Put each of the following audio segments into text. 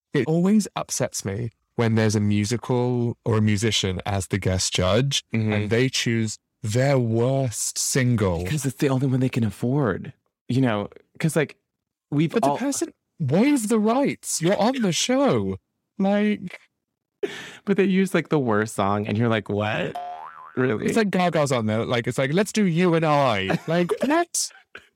It always upsets me when there's a musical or a musician as the guest judge and they choose their worst single. Because it's the only one they can afford. You know, because like But the person waive the rights. You're on the show. Like... But they use like the worst song and you're like, what? Really? It's like Gaga's on there. Like, it's like, let's do You and I. Like, what?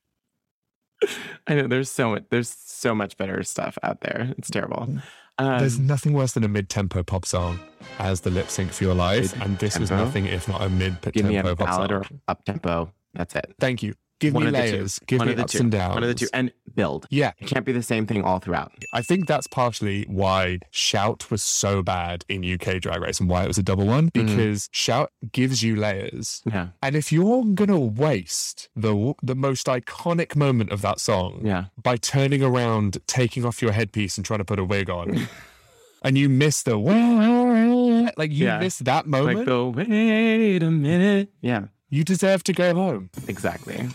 I know there's so much better stuff out there. It's terrible. There's nothing worse than a mid-tempo pop song as the lip sync for your life. And this is nothing if not a mid-tempo Give me a pop ballad song. or up-tempo. That's it. Thank you. Give me layers. Give me ups and downs. One of the two. And build. Yeah. It can't be the same thing all throughout. I think that's partially why Shout was so bad in UK Drag Race and why it was a double one. Because Shout gives you layers. Yeah. And if you're going to waste the most iconic moment of that song by turning around, taking off your headpiece and trying to put a wig on, and you miss the... Like, you miss that moment. Like the wait a minute. Yeah. You deserve to go home. Exactly.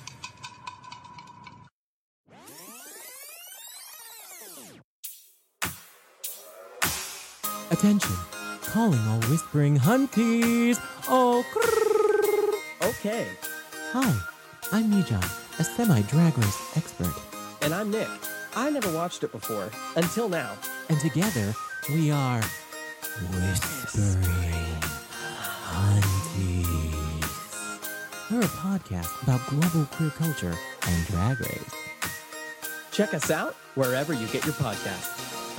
Attention, calling all whispering hunties. Oh, Okay. Hi, I'm Mijan, a semi-drag race expert. And I'm Nick. I never watched it before, until now. And together, we are Whispering Hunties. We're a podcast about global queer culture and drag race. Check us out wherever you get your podcasts.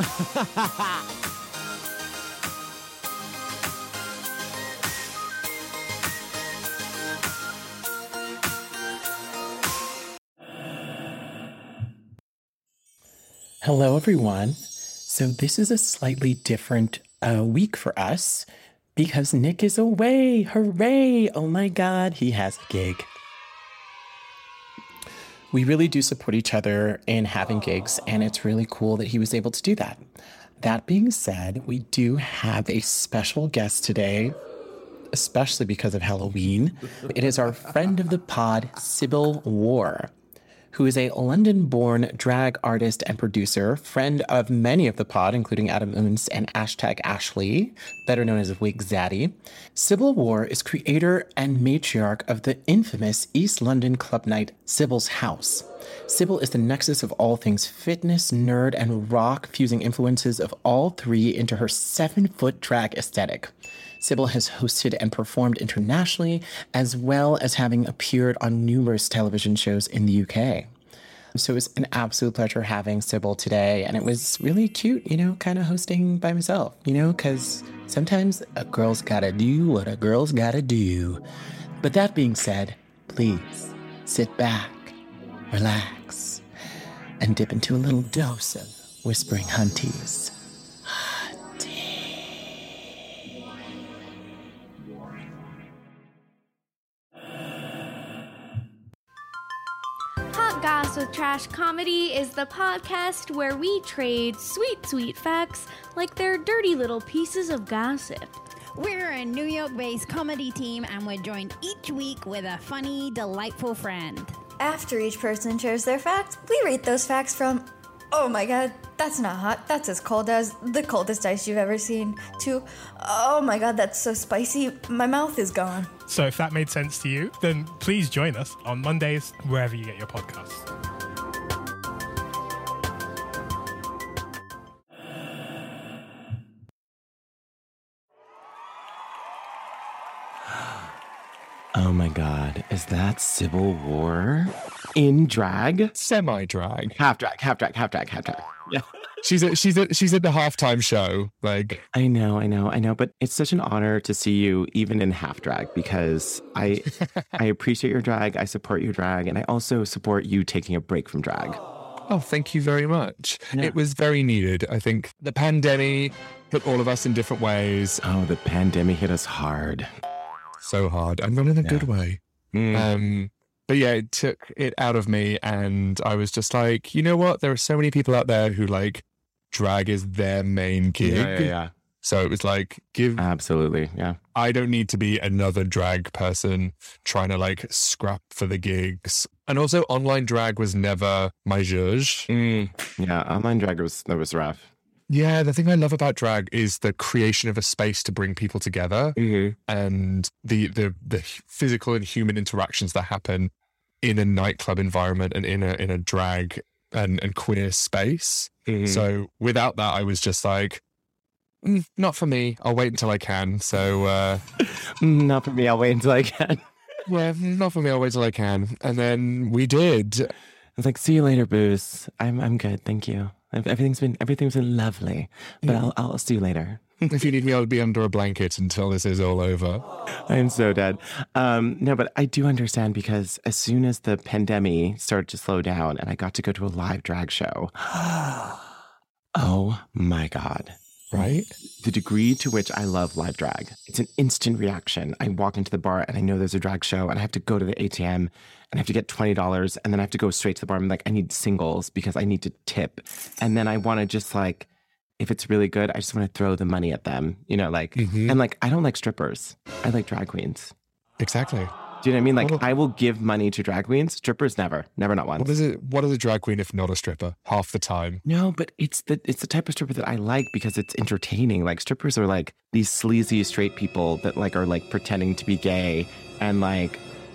Hello, everyone. So this is a slightly different week for us because Nick is away. Hooray! Oh my God, he has a gig. We really do support each other in having gigs, and it's really cool that he was able to do that. That being said, we do have a special guest today, especially because of Halloween. It is our friend of the pod, Sybil War, who is a London-born drag artist and producer, friend of many of the pod, including Adam Oons and #Ashley, better known as Wig Zaddy. Sybil War is creator and matriarch of the infamous East London club night, Sybil's House. Sybil is the nexus of all things fitness, nerd, and rock, fusing influences of all three into her 7-foot drag aesthetic. Sybil has hosted and performed internationally, as well as having appeared on numerous television shows in the UK. So it was an absolute pleasure having Sybil today, and it was really cute, kind of hosting by myself, because sometimes a girl's gotta do what a girl's gotta do. But that being said, please sit back, relax, and dip into a little dose of Whispering Hunties. Hot Goss with Trash Comedy is the podcast where we trade sweet, sweet facts like they're dirty little pieces of gossip. We're a New York-based comedy team, and we're joined each week with a funny, delightful friend. After each person shares their fact, we rate those facts from, oh my god, that's not hot, that's as cold as the coldest ice you've ever seen, to, oh my god, that's so spicy, my mouth is gone. So if that made sense to you, then please join us on Mondays, wherever you get your podcasts. Oh my God, is that Sybil War in drag? Semi-drag. Half drag. Yeah. She's at the halftime show. Like, I know, but it's such an honor to see you even in half drag because I appreciate your drag, I support your drag, and I also support you taking a break from drag. Oh, thank you very much. Yeah. It was very needed. I think the pandemic hit all of us in different ways. Oh, the pandemic hit us hard. So hard, and not in a good way. But yeah, it took it out of me, and I was just like, you know what? There are so many people out there who like drag is their main gig. Yeah. So it was like, Absolutely, yeah. I don't need to be another drag person trying to like scrap for the gigs. And also, online drag was never my zhuzh. Yeah, online drag was rough. Yeah, the thing I love about drag is the creation of a space to bring people together, and the physical and human interactions that happen in a nightclub environment and in a drag and queer space. So without that, I was just like, not for me. I'll wait until I can. So not for me. I'll wait until I can. Yeah, not for me. I'll wait till I can. And then we did. I was like, see you later, Booze. I'm good. Thank you. Everything's been lovely, but I'll see you later. If you need me, I'll be under a blanket until this is all over. I'm so dead. No, but I do understand, because as soon as the pandemic started to slow down and I got to go to a live drag show, oh my God. Right? The degree to which I love live drag. It's an instant reaction. I walk into the bar and I know there's a drag show and I have to go to the ATM and I have to get $20 and then I have to go straight to the bar. I'm like, I need singles because I need to tip. And then I want to just like, if it's really good, I just want to throw the money at them, you know, like, and like, I don't like strippers. I like drag queens. Exactly. Do you know what I mean? Like, I will give money to drag queens. Strippers, never, not once. What is a drag queen if not a stripper? Half the time. No, but it's the type of stripper that I like because it's entertaining. Like, strippers are like these sleazy straight people that like are like pretending to be gay, and like,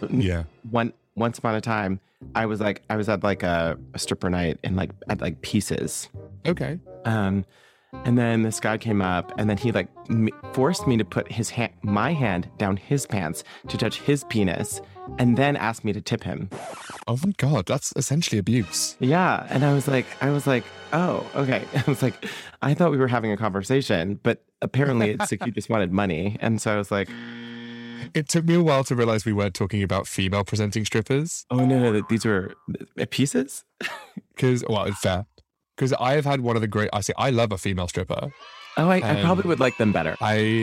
once upon a time, I was at like a stripper night in like at like Pieces. Okay. And then this guy came up and then he like forced me to put my hand down his pants to touch his penis and then asked me to tip him. Oh my God, that's essentially abuse. Yeah. And I was like, oh, okay. I was like, I thought we were having a conversation, but apparently it's like you just wanted money. And so I was like... It took me a while to realize we weren't talking about female presenting strippers. Oh, no, these were Pieces? Because, well, it's fair. Because I have had one of the I love a female stripper. Oh, I probably would like them better.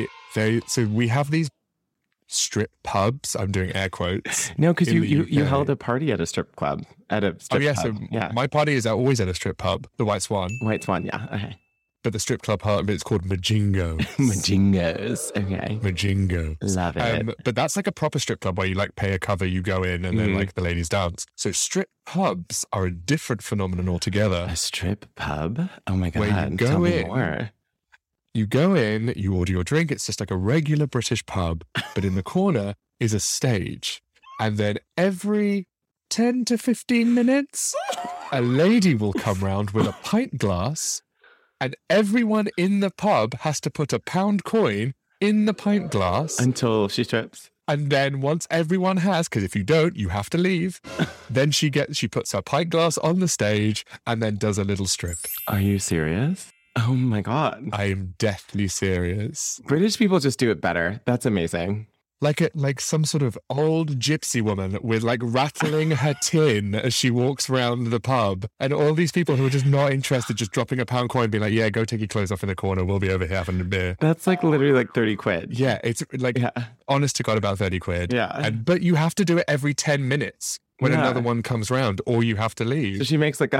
So we have these strip pubs. I'm doing air quotes. No, because you held a party at a strip club. At a strip pub. So my party is always at a strip pub, the White Swan. White Swan, yeah. Okay. But the strip club part of it's called Majingo. Majingos. Okay. Majingo. Love it. But that's like a proper strip club where you like pay a cover, you go in, and then like the ladies dance. So strip pubs are a different phenomenon altogether. A strip pub? Oh my God. Where you Tell me more. You go in, you order your drink. It's just like a regular British pub, but in the corner is a stage. And then every 10 to 15 minutes, a lady will come round with a pint glass. And everyone in the pub has to put a £1 coin in the pint glass. Until she strips. And then once everyone has, because if you don't, you have to leave, then she puts her pint glass on the stage and then does a little strip. Are you serious? Oh my God. I am deathly serious. British people just do it better. That's amazing. Like some sort of old gypsy woman with like rattling her tin as she walks around the pub, and all these people who are just not interested, just dropping a £1 coin, being like, yeah, go take your clothes off in the corner. We'll be over here having a beer. That's like literally like 30 quid. Yeah, it's like honest to God about 30 quid. Yeah. But you have to do it every 10 minutes when another one comes round, or you have to leave. So she makes like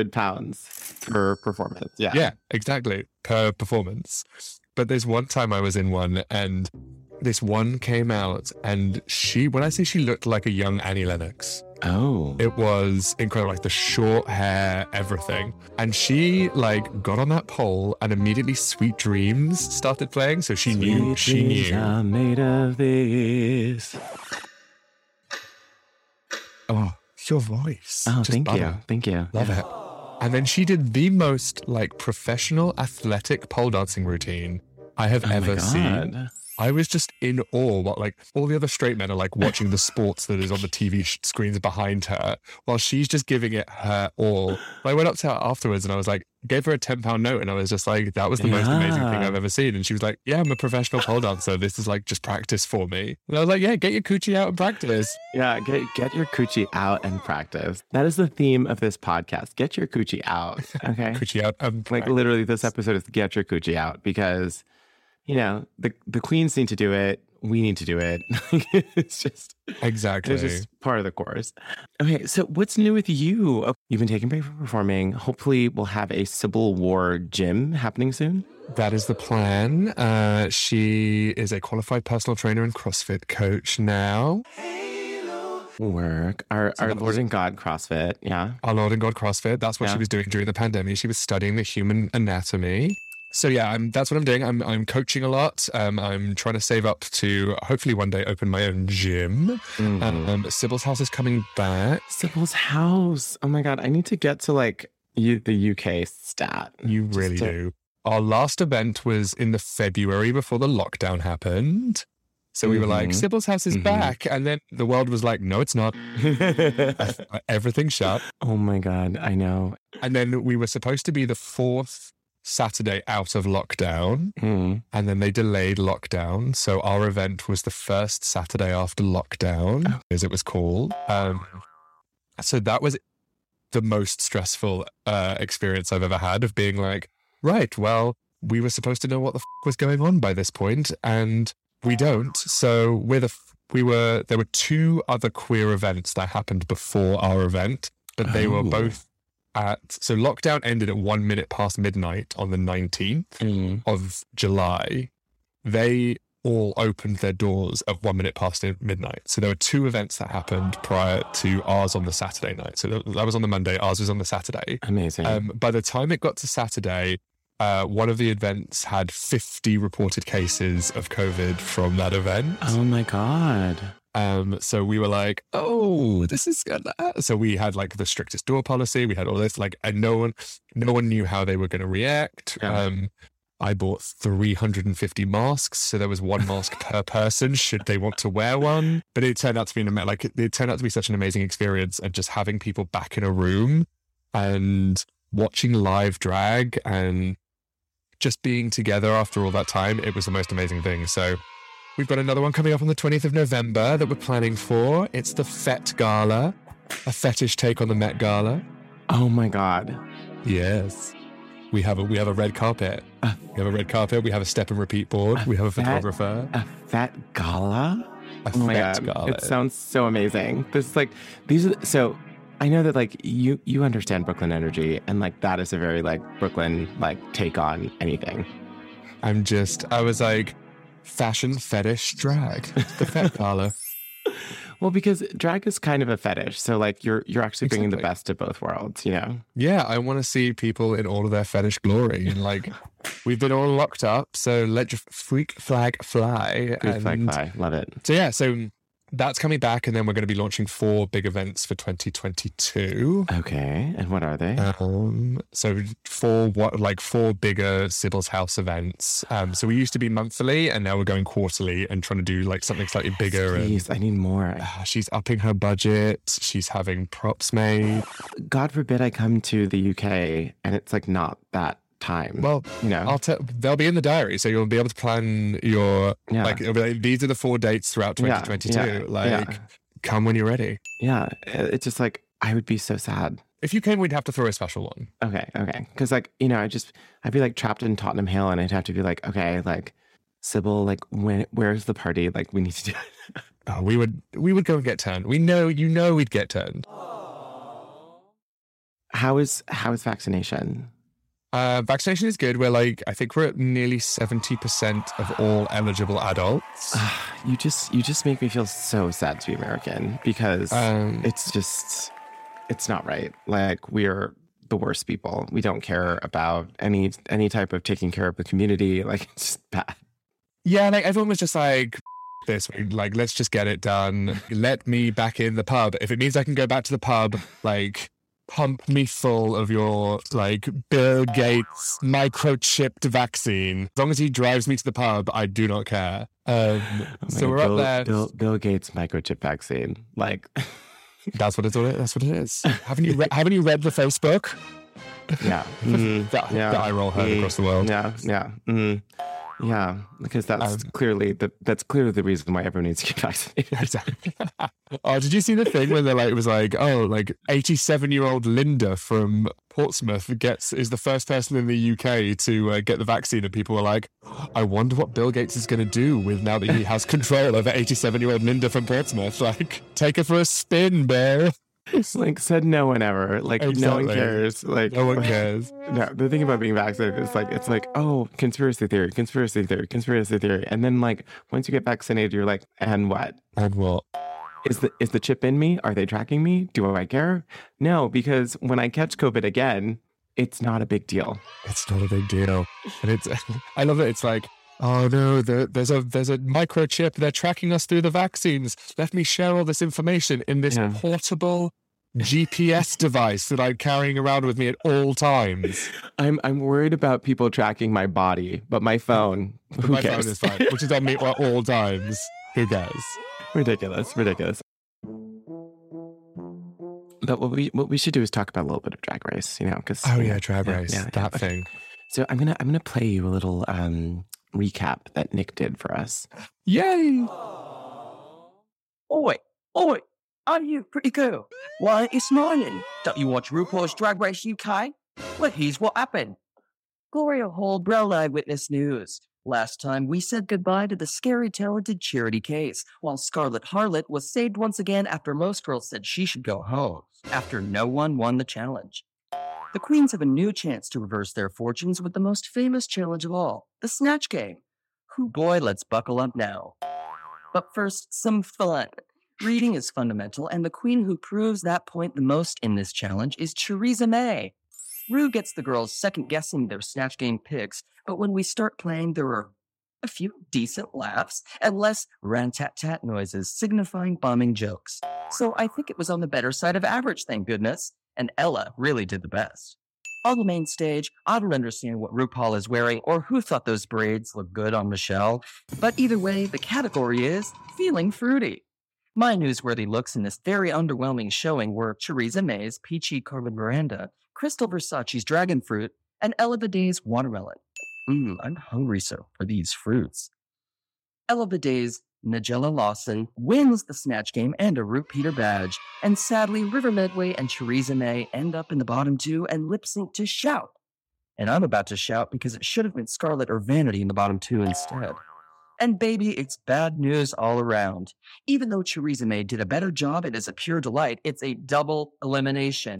£100 per performance. Yeah. Yeah, exactly. Per performance. But there's one time I was in one and this one came out and when I say she looked like a young Annie Lennox. Oh. It was incredible, like the short hair, everything. And she like got on that pole and immediately Sweet Dreams started playing. So she knew. I'm made of this. Oh, your voice. Oh, thank you. Love it. And then she did the most like professional athletic pole dancing routine I have ever seen. I was just in awe what like all the other straight men are like watching the sports that is on the TV screens behind her while she's just giving it her all. I went up to her afterwards and I was like, gave her a £10 note and I was just like, that was the most amazing thing I've ever seen. And she was like, yeah, I'm a professional pole dancer. This is like just practice for me. And I was like, yeah, get your coochie out and practice. Yeah, get your coochie out and practice. That is the theme of this podcast. Get your coochie out. Okay. Coochie out and practice. Like literally this episode is get your coochie out because you know, the queens need to do it. We need to do it. It's just... Exactly. It's just part of the course. Okay, so what's new with you? Oh, you've been taking a break from performing. Hopefully we'll have a Civil War gym happening soon. That is the plan. She is a qualified personal trainer and CrossFit coach now. Work. Our Lord and God CrossFit, yeah. Our Lord and God CrossFit. That's what she was doing during the pandemic. She was studying the human anatomy. So yeah, that's what I'm doing. I'm coaching a lot. I'm trying to save up to hopefully one day open my own gym. Sybil's House is coming back. Sybil's House. Oh my God, I need to get to like the UK stat. You really do. Our last event was in the February before the lockdown happened. So we were like, Sybil's House is back. And then the world was like, no, it's not. Everything shut. Oh my God, I know. And then we were supposed to be the 4th Saturday out of lockdown. And then they delayed lockdown. So our event was the first Saturday after lockdown, as it was called. So that was the most stressful experience I've ever had of being like, right, well, we were supposed to know what the was going on by this point, and we don't. So there were 2 other queer events that happened before our event, but they were both so lockdown ended at 1 minute past midnight on the 19th of July. They all opened their doors at 1 minute past midnight. So there were 2 events that happened prior to ours on the Saturday night. So that was on the Monday, ours was on the Saturday. Amazing. By the time it got to Saturday, one of the events had 50 reported cases of COVID from that event. Oh my God. So we were like, oh, this is good. So we had like the strictest door policy. We had all this, like, and no one knew how they were going to react. Yeah. I bought 350 masks, so there was 1 mask per person should they want to wear one. But it turned out to be such an amazing experience, and just having people back in a room and watching live drag and just being together after all that time, it was the most amazing thing. So we've got another one coming up on the 20th of November that we're planning for. It's the Fett Gala, a fetish take on the Met Gala. Oh my God. Yes. We have a red carpet. We have a red carpet. We have a step and repeat board. We have a photographer. A Fett Gala? Oh my God. Gala. It sounds so amazing. So I know that like you understand Brooklyn energy, and like that is a very like Brooklyn like take on anything. I was like, fashion fetish drag, the Fett Gala. Well, because drag is kind of a fetish, so like you're actually bringing the best of both worlds, you know? Yeah, I want to see people in all of their fetish glory, and like we've been all locked up, so let your freak flag fly. Freak flag fly, love it. So yeah, so that's coming back, and then we're going to be launching 4 big events for 2022. Okay, and what are they? So 4 bigger Sybil's House events. So we used to be monthly, and now we're going quarterly and trying to do like something slightly bigger. Please, I need more. She's upping her budget. She's having props made. God forbid I come to the UK and it's like not that time. Well, you know, they'll be in the diary, so you'll be able to plan your like. It'll be like, these are the 4 dates throughout 2022. Come when you're ready. Yeah, it's just like I would be so sad if you came. We'd have to throw a special one. Okay, because like you know, I'd be like trapped in Tottenham Hill, and I'd have to be like, okay, like Sybil, like where's the party? Like we need to do it. Oh, we would go and get turned. We'd get turned. How is vaccination? Vaccination is good. I think we're at nearly 70% of all eligible adults. You just make me feel so sad to be American, because it's not right. Like, we're the worst people. We don't care about any type of taking care of the community. Like, it's just bad. Yeah, like everyone was just like, this, like, let's just get it done. Let me back in the pub. If it means I can go back to the pub, like, pump me full of your, like, Bill Gates microchipped vaccine. As long as he drives me to the pub, I do not care. So we're up there. Bill Gates microchip vaccine. Like, that's what it is. Haven't you read the Facebook? Yeah. The eye roll heard across the world. Yeah. Yeah, because that's clearly the reason why everyone needs to get vaccinated. Oh, did you see the thing where it was like, 87-year-old Linda from Portsmouth is the first person in the UK to get the vaccine, and people were like, I wonder what Bill Gates is going to do now that he has control over 87-year-old Linda from Portsmouth. Like, take her for a spin, bear. It's like, said no one ever. Like, exactly. No one cares. Like, no one cares. No, the thing about being vaccinated is it's like, oh, conspiracy theory. And then, like, once you get vaccinated, you're like, and what? And what? Is the chip in me? Are they tracking me? Do I care? No, because when I catch COVID again, it's not a big deal. It's not a big deal. And it's, I love it. It's like, oh no, there's a microchip. They're tracking us through the vaccines. Let me share all this information in this portable GPS device that I'm carrying around with me at all times. I'm worried about people tracking my body, but my phone, who cares? Phone is fine, which is on me at all times. Who cares? Ridiculous. But what we should do is talk about a little bit of Drag Race, because Drag Race, that thing. So I'm gonna play you a little recap that Nick did for us. Yay! Oi, are you pretty cool? Why aren't you smiling? Don't you watch RuPaul's Drag Race UK? Well, here's what happened. Gloria Hall, Brown Eyewitness News. Last time, we said goodbye to the scary, talented Charity Case, while Scarlet Harlot was saved once again after most girls said she should go home, after no one won the challenge. The queens have a new chance to reverse their fortunes with the most famous challenge of all, the Snatch Game. Hoo boy, let's buckle up now. But first, some fun. Reading is fundamental, and the queen who proves that point the most in this challenge is Theresa May. Rue gets the girls second-guessing their Snatch Game picks, but when we start playing, there are a few decent laughs and less ran-tat-tat noises signifying bombing jokes. So I think it was on the better side of average, thank goodness, and Ella really did the best. On the main stage, I don't understand what RuPaul is wearing or who thought those braids looked good on Michelle, but either way, the category is feeling fruity. My newsworthy looks in this very underwhelming showing were Theresa May's Peachy Carmen Miranda, Crystal Versace's Dragon Fruit, and Ella Baday's Watermelon. I'm hungry, so for these fruits. Ella Baday's Nigella Lawson wins the Snatch Game and a Root Peter badge, and sadly, River Medway and Theresa May end up in the bottom two and lip sync to Shout. And I'm about to shout because it should have been Scarlet or Vanity in the bottom two instead. And baby, it's bad news all around. Even though Theresa May did a better job and is a pure delight, it's a double elimination.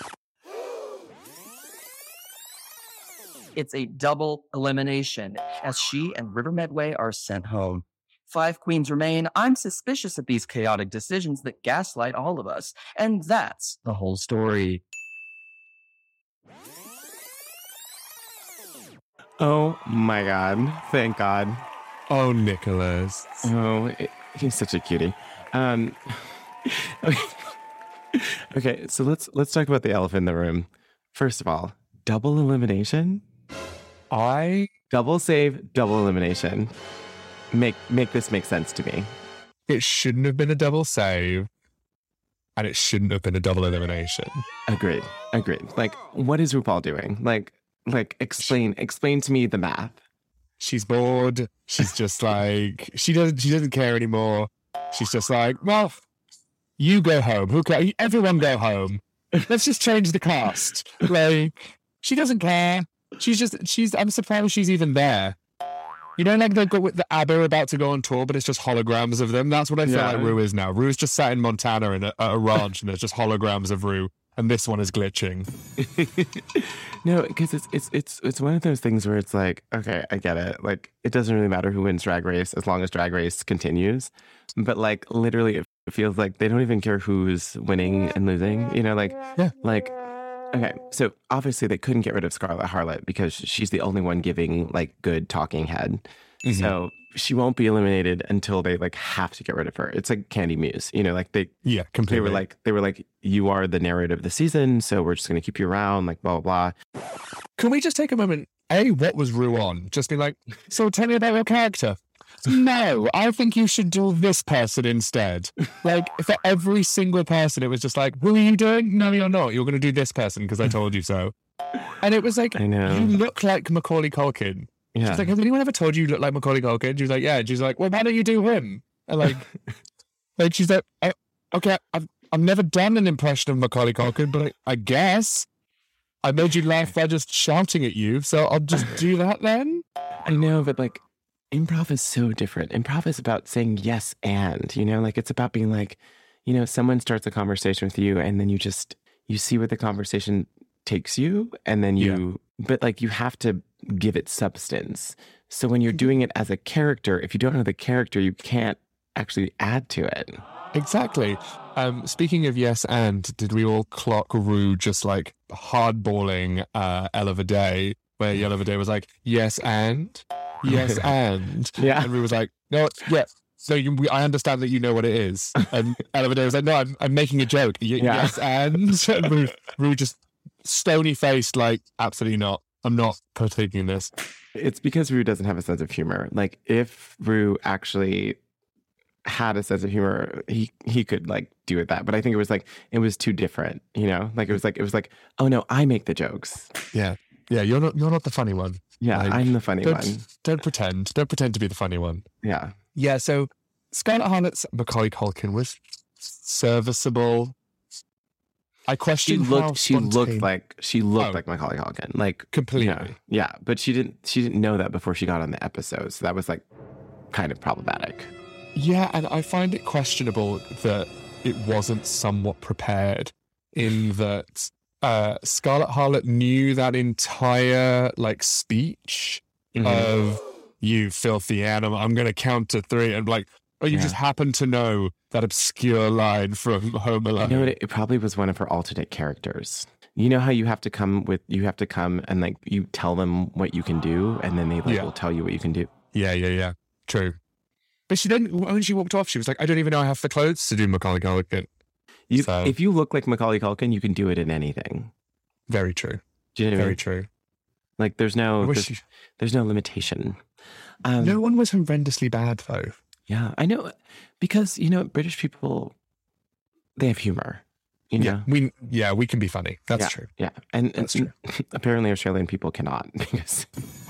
It's a double elimination, as she and River Medway are sent home. 5 queens remain. I'm suspicious of these chaotic decisions that gaslight all of us, and that's the whole story. Oh my God. Thank God. Oh, Nicholas. Oh, he's such a cutie. Okay, so let's talk about the elephant in the room. First of all, double elimination? Double save, double elimination. Make this make sense to me. It shouldn't have been a double save, and it shouldn't have been a double elimination. Agreed. Like, what is RuPaul doing? Like explain to me the math. She's bored. She's just like, she doesn't care anymore. She's just like, well, you go home. Who cares? Everyone go home. Let's just change the cast. Like, she doesn't care. I'm surprised she's even there. You know, like they've got with the ABBA about to go on tour, but it's just holograms of them. That's what I feel like Rue is now. Rue's just sat in Montana at a ranch, and there's just holograms of Rue, and this one is glitching. No, because it's one of those things where it's like, okay, I get it. Like, it doesn't really matter who wins Drag Race as long as Drag Race continues. But like, literally, it feels like they don't even care who's winning and losing. You know, like, like. Okay, so obviously they couldn't get rid of Scarlet Harlot because she's the only one giving like good talking head. Mm-hmm. So she won't be eliminated until they like have to get rid of her. It's like Candy Muse, you know, like completely. They were like, you are the narrative of the season, so we're just going to keep you around, like blah blah blah. Can we just take a moment? What was Rue on? Just be like, so tell me about your character. No, I think you should do this person instead. Like, for every single person, it was just like, who are you doing? No, you're not. You're going to do this person because I told you so. And it was like, I know. You look like Macaulay Culkin. Yeah. She's like, has anyone ever told you look like Macaulay Culkin? She was like, yeah. And she's like, well, why don't you do him? And like she's like, okay, I've never done an impression of Macaulay Culkin, but I guess I made you laugh by just shouting at you, so I'll just do that then. I know, but like, improv is so different. Improv is about saying yes and, you know, like it's about being like, you know, someone starts a conversation with you and then you see where the conversation takes you and then but like you have to give it substance. So when you're doing it as a character, if you don't know the character, you can't actually add to it. Exactly. Speaking of yes and, did we all clock Rue just like hardballing Ella Vidae, where Ella Vidae was like, yes and? Yes and? Yeah. And Rue was like, no, yeah. So I understand that you know what it is. And Ella Vidae was like, no, I'm making a joke. Yes and? And Rue just stony-faced like, absolutely not. I'm not partaking in this. It's because Rue doesn't have a sense of humor. Like, if Rue actually had a sense of humor, he could like do it that. But I think it was too different, you know? Like it was like, oh no, I make the jokes. Yeah. Yeah, you're not the funny one. Yeah, like, I'm the funny one. Don't pretend. Don't pretend to be the funny one. Yeah. Yeah, so Scarlett Harlot's Macaulay Culkin was serviceable. I question she looked like Macaulay Culkin. Like completely. Yeah, but she didn't know that before she got on the episode. So that was like kind of problematic. Yeah, and I find it questionable that it wasn't somewhat prepared in that Scarlett Harlot knew that entire like speech of you filthy animal, I'm going to count to 3 and like, oh, you just happen to know that obscure line from Home Alone. You know what? It probably was one of her alternate characters. You know how you have to come and like you tell them what you can do and then they like will tell you what you can do. Yeah. True. But she didn't, when she walked off, she was like, I don't even know I have the clothes to do Macaulay Culkin. If you look like Macaulay Culkin, you can do it in anything. Very true. Do you know what I mean? Very true. Like there's no limitation. No one was horrendously bad though. Yeah, I know. Because, you know, British people, they have humor. You know? We can be funny. That's true. Yeah. And that's true. Apparently Australian people cannot because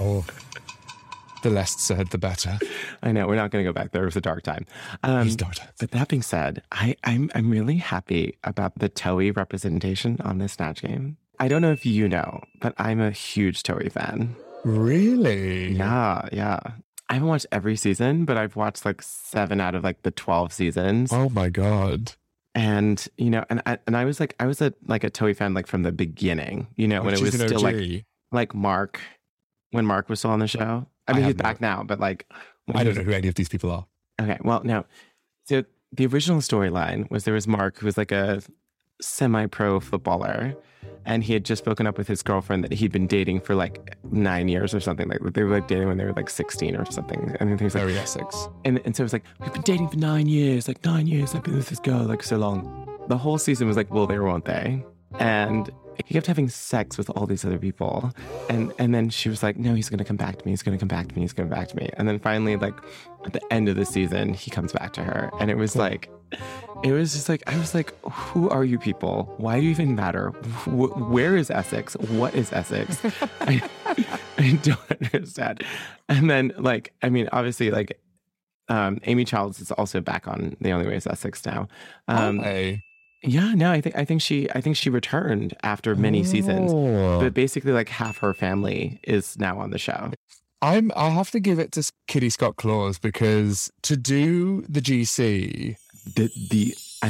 the less said, the better. I know. We're not going to go back there. It was a dark time. But that being said, I'm really happy about the Toei representation on this Snatch Game. I don't know if you know, but I'm a huge Toei fan. Really? Yeah. I haven't watched every season, but I've watched like 7 out of like the 12 seasons. Oh my God. And, you know, and I was a Toei fan like from the beginning, you know, when it was still like Mark, when Mark was still on the show. I mean, he's back now, but like... I don't know who any of these people are. Okay, well, no. So the original storyline was there was Mark, who was like a semi-pro footballer, and he had just broken up with his girlfriend that he'd been dating for like 9 years or something. Like they were like dating when they were like 16 or something. And he was like, Very Essex. And so it was like, we've been dating for 9 years. Like 9 years, I've been with this girl like so long. The whole season was like, will they or won't they? And he kept having sex with all these other people. And then she was like, no, he's going to come back to me. He's going to come back to me. He's going to come back to me. And then finally, like at the end of the season, he comes back to her. And it was like, it was just like, I was like, who are you people? Why do you even matter? Where is Essex? What is Essex? I don't understand. And then like, I mean, obviously like Amy Childs is also back on The Only Way is Essex now. Yeah, no, I think she returned after many seasons, but basically like half her family is now on the show. I'll have to give it to Kitty Scott Claus because to do the GC, the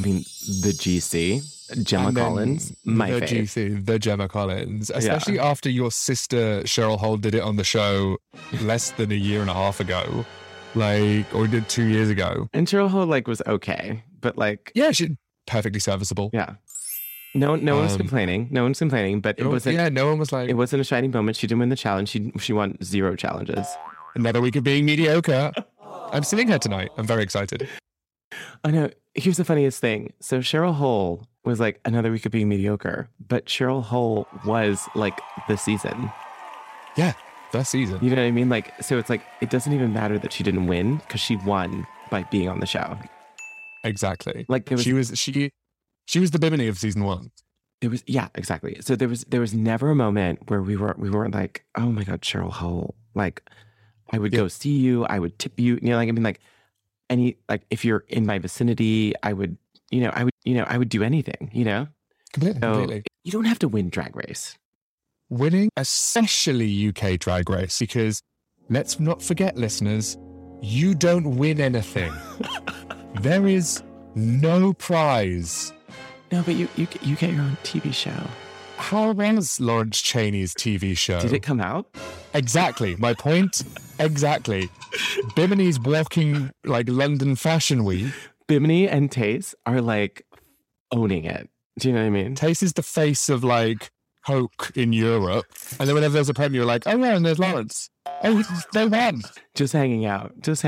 GC, Gemma Collins, my fave. GC, the Gemma Collins, especially after your sister Cheryl Hole did it on the show less than a year and a half ago, or did 2 years ago. And Cheryl Hole was okay, but she. Perfectly serviceable. Yeah. No one's complaining. No one's complaining, but it wasn't. Yeah, no one was like. It wasn't a shining moment. She didn't win the challenge. She won 0 challenges. Another week of being mediocre. I'm seeing her tonight. I'm very excited. I know. Here's the funniest thing. So Cheryl Hole was like another week of being mediocre, but Cheryl Hole was like the season. Yeah, the season. You know what I mean? So it's like it doesn't even matter that she didn't win because she won by being on the show. Exactly. She was the Bimini of season 1. It was exactly. So there was never a moment where we weren't like, oh my God, Cheryl Hole. Like I would go see you, I would tip you, you know, like I mean like if you're in my vicinity, I would do anything, you know? Completely. You don't have to win Drag Race. Winning, especially UK Drag Race, because let's not forget, listeners, you don't win anything. There is no prize. No, but you get your own TV show. How was Lawrence Chaney's TV show? Did it come out? Exactly. My point. Exactly. Bimini's walking like London Fashion Week. Bimini and Tace are like owning it. Do you know what I mean? Tayce is the face of like Coke in Europe. And then whenever there's a premiere, you're like, oh yeah, and there's Lawrence. Oh, they won. Just hanging out. Yeah,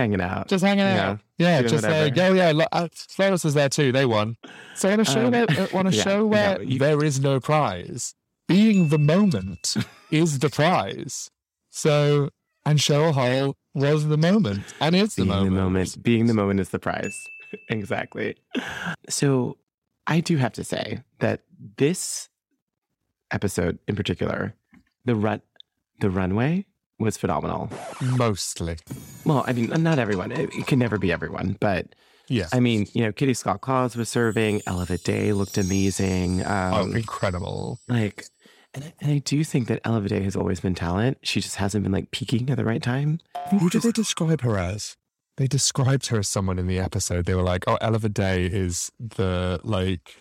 just like, oh yeah, Lawrence was there too. They won. So on a show where there is no prize, being the moment is the prize. So, and Cheryl Hole was the moment, and it's the moment. Being the moment is the prize. Exactly. So I do have to say that this episode in particular, the runway was phenomenal. Mostly. Well, I mean, not everyone. It can never be everyone, but yes. I mean, Kitty Scott Claus was serving. Ella Vidae looked amazing. Incredible. Like, and I do think that Ella Vidae has always been talent. She just hasn't been like peaking at the right time. Who did they describe her as? They described her as someone in the episode. They were like, oh, Ella Vidae is the like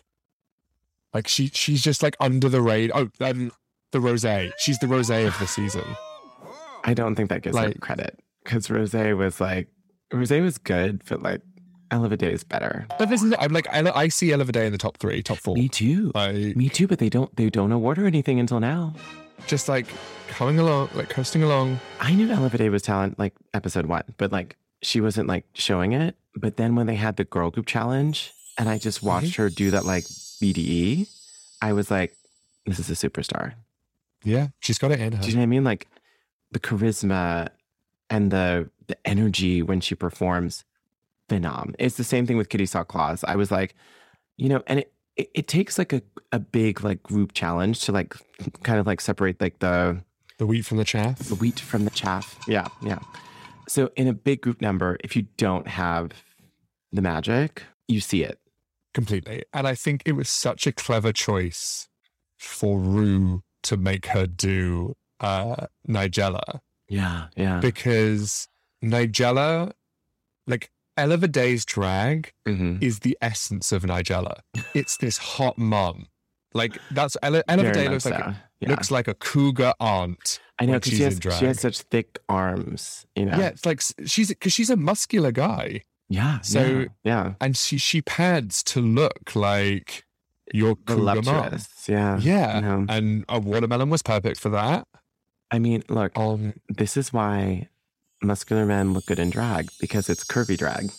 she's just like under the radar. Oh, the rosé. She's the rosé of the season. I don't think that gives her credit because rosé was good, but like Ella Vidae is better. But this is, I'm like, I see Ella Vidae in the top 3, top 4. Me too. Me too. But they don't award her anything until now. Just like coming along, like coasting along. I knew Ella Vidae was talent like episode 1, but like she wasn't like showing it. But then when they had the girl group challenge and I just watched her do that like BDE, I was like, this is a superstar. Yeah, she's got it in her. Do you know what I mean? Like the charisma and the energy when she performs, phenom. It's the same thing with Kitty Scott Claus. I was like, and it takes like a big like group challenge to like kind of like separate like the wheat from the chaff. The wheat from the chaff. Yeah, yeah. So in a big group number, if you don't have the magic, you see it. Completely. And I think it was such a clever choice for Rue to make her do Nigella. Yeah, yeah. Because Nigella, like Ella Vidae's drag is the essence of Nigella. It's this hot mom. Like that's Ella Vidae looks like a cougar aunt. I know because she has such thick arms. Yeah, it's like she's a muscular guy. Yeah. So yeah, and she pads to look like your cougar mom. Yeah, yeah. And a watermelon was perfect for that. I mean, look, this is why muscular men look good in drag because it's curvy drag.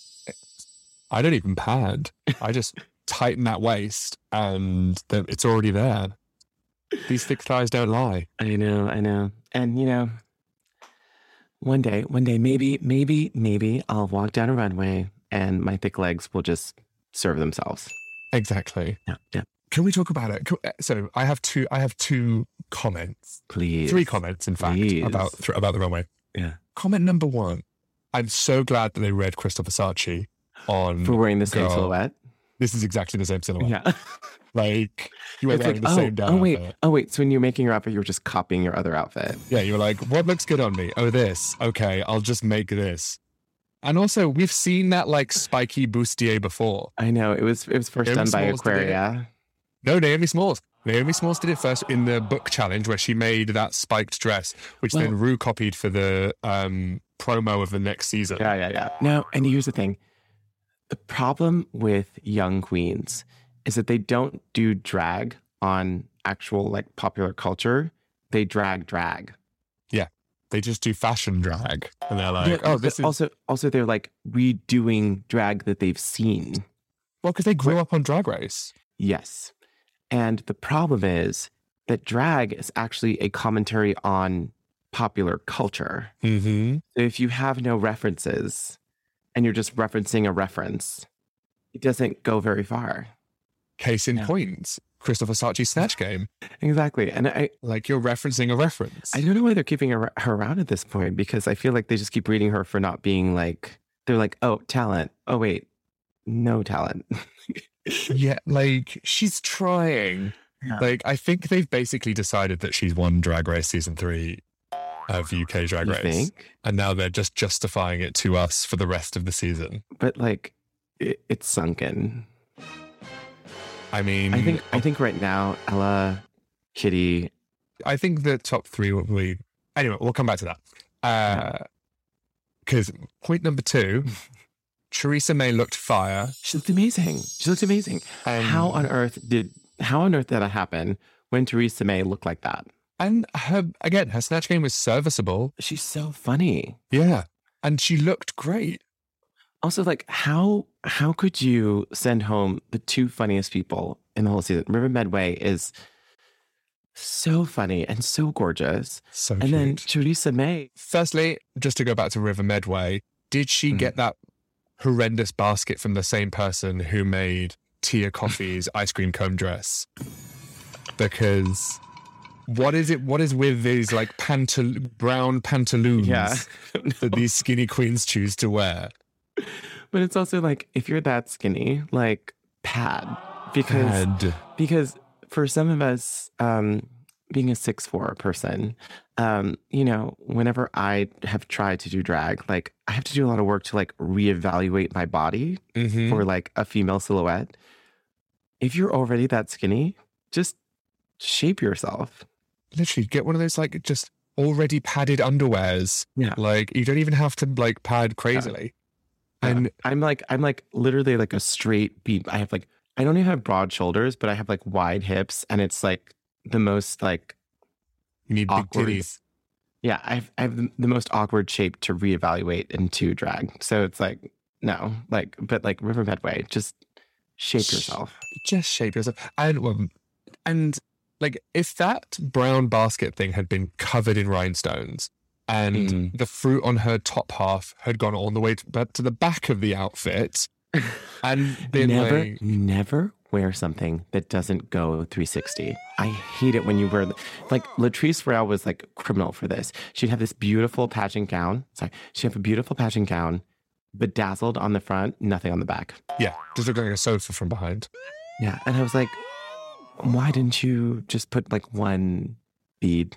I don't even pad. I just tighten that waist and it's already there. These thick thighs don't lie. I know. And one day, maybe I'll walk down a runway and my thick legs will just serve themselves. Exactly. Yeah. Can we talk about it? So I have two comments. Please. 3 comments, in fact, about the runway. Yeah. Comment number 1. I'm so glad that they read Christopher Versace on for wearing the same silhouette. This is exactly the same silhouette. Yeah. Like you were wearing the same down outfit. Oh wait. So when you're making your outfit, you were just copying your other outfit. Yeah, you were like, what looks good on me? Oh, this. Okay, I'll just make this. And also, we've seen that like spiky bustier before. I know it was first done by Aquaria. No, Naomi Smalls. Naomi Smalls did it first in the book challenge where she made that spiked dress, which then Rue copied for the promo of the next season. Yeah. No, and here's the thing. The problem with young queens is that they don't do drag on actual like popular culture. They drag. Yeah. They just do fashion drag. And they're like, this is... Also, they're like redoing drag that they've seen. Well, because they grew up on Drag Race. Yes. And the problem is that drag is actually a commentary on popular culture. Mm-hmm. So if you have no references and you're just referencing a reference, it doesn't go very far. Case in point, Christopher Versace Snatch Game. Exactly. And you're referencing a reference. I don't know why they're keeping her around at this point because I feel like they just keep reading her for not being like, they're like, oh, talent. Oh, wait, no talent. Yeah, like she's trying. Yeah. Like I think they've basically decided that she's won Drag Race season 3 of UK Drag Race. Think? And now they're just justifying it to us for the rest of the season. But like it's sunken. I mean, I think right now, Ella, Kitty. I think the top 3 will be... Anyway, we'll come back to that. Because point number 2 Theresa May looked fire. She looked amazing. How on earth did that happen when Theresa May looked like that? And her Snatch Game was serviceable. She's so funny. Yeah. And she looked great. Also, like, how could you send home the two funniest people in the whole season? River Medway is so funny and so gorgeous. So and cute. then Theresa May. Firstly, just to go back to River Medway, did she get that horrendous basket from the same person who made Tia Kofi's ice cream cone dress? Because what is with these like brown pantaloons that these skinny queens choose to wear? But it's also like, if you're that skinny, like, pad. Because for some of us, being a 6'4" person, whenever I have tried to do drag, like, I have to do a lot of work to like reevaluate my body for like a female silhouette. If you're already that skinny, just shape yourself. Literally, get one of those like just already padded underwears. Yeah. Like, you don't even have to like pad crazily. And I'm like literally like a straight beat. I don't even have broad shoulders, but I have like wide hips, and it's like the most like you need awkward, big titties. Yeah, I have the most awkward shape to reevaluate into drag. So it's like, no, like, but like River Medway, just shape yourself. Just shape yourself. And like, if that brown basket thing had been covered in rhinestones and the fruit on her top half had gone all the way to the back of the outfit and been never wear something that doesn't go 360. I hate it when you wear, like, Latrice Royale was like criminal for this. She'd have this beautiful pageant gown. She'd have a beautiful pageant gown, bedazzled on the front, nothing on the back. Yeah, just look like a sofa from behind. Yeah, and I was like, why didn't you just put like one bead?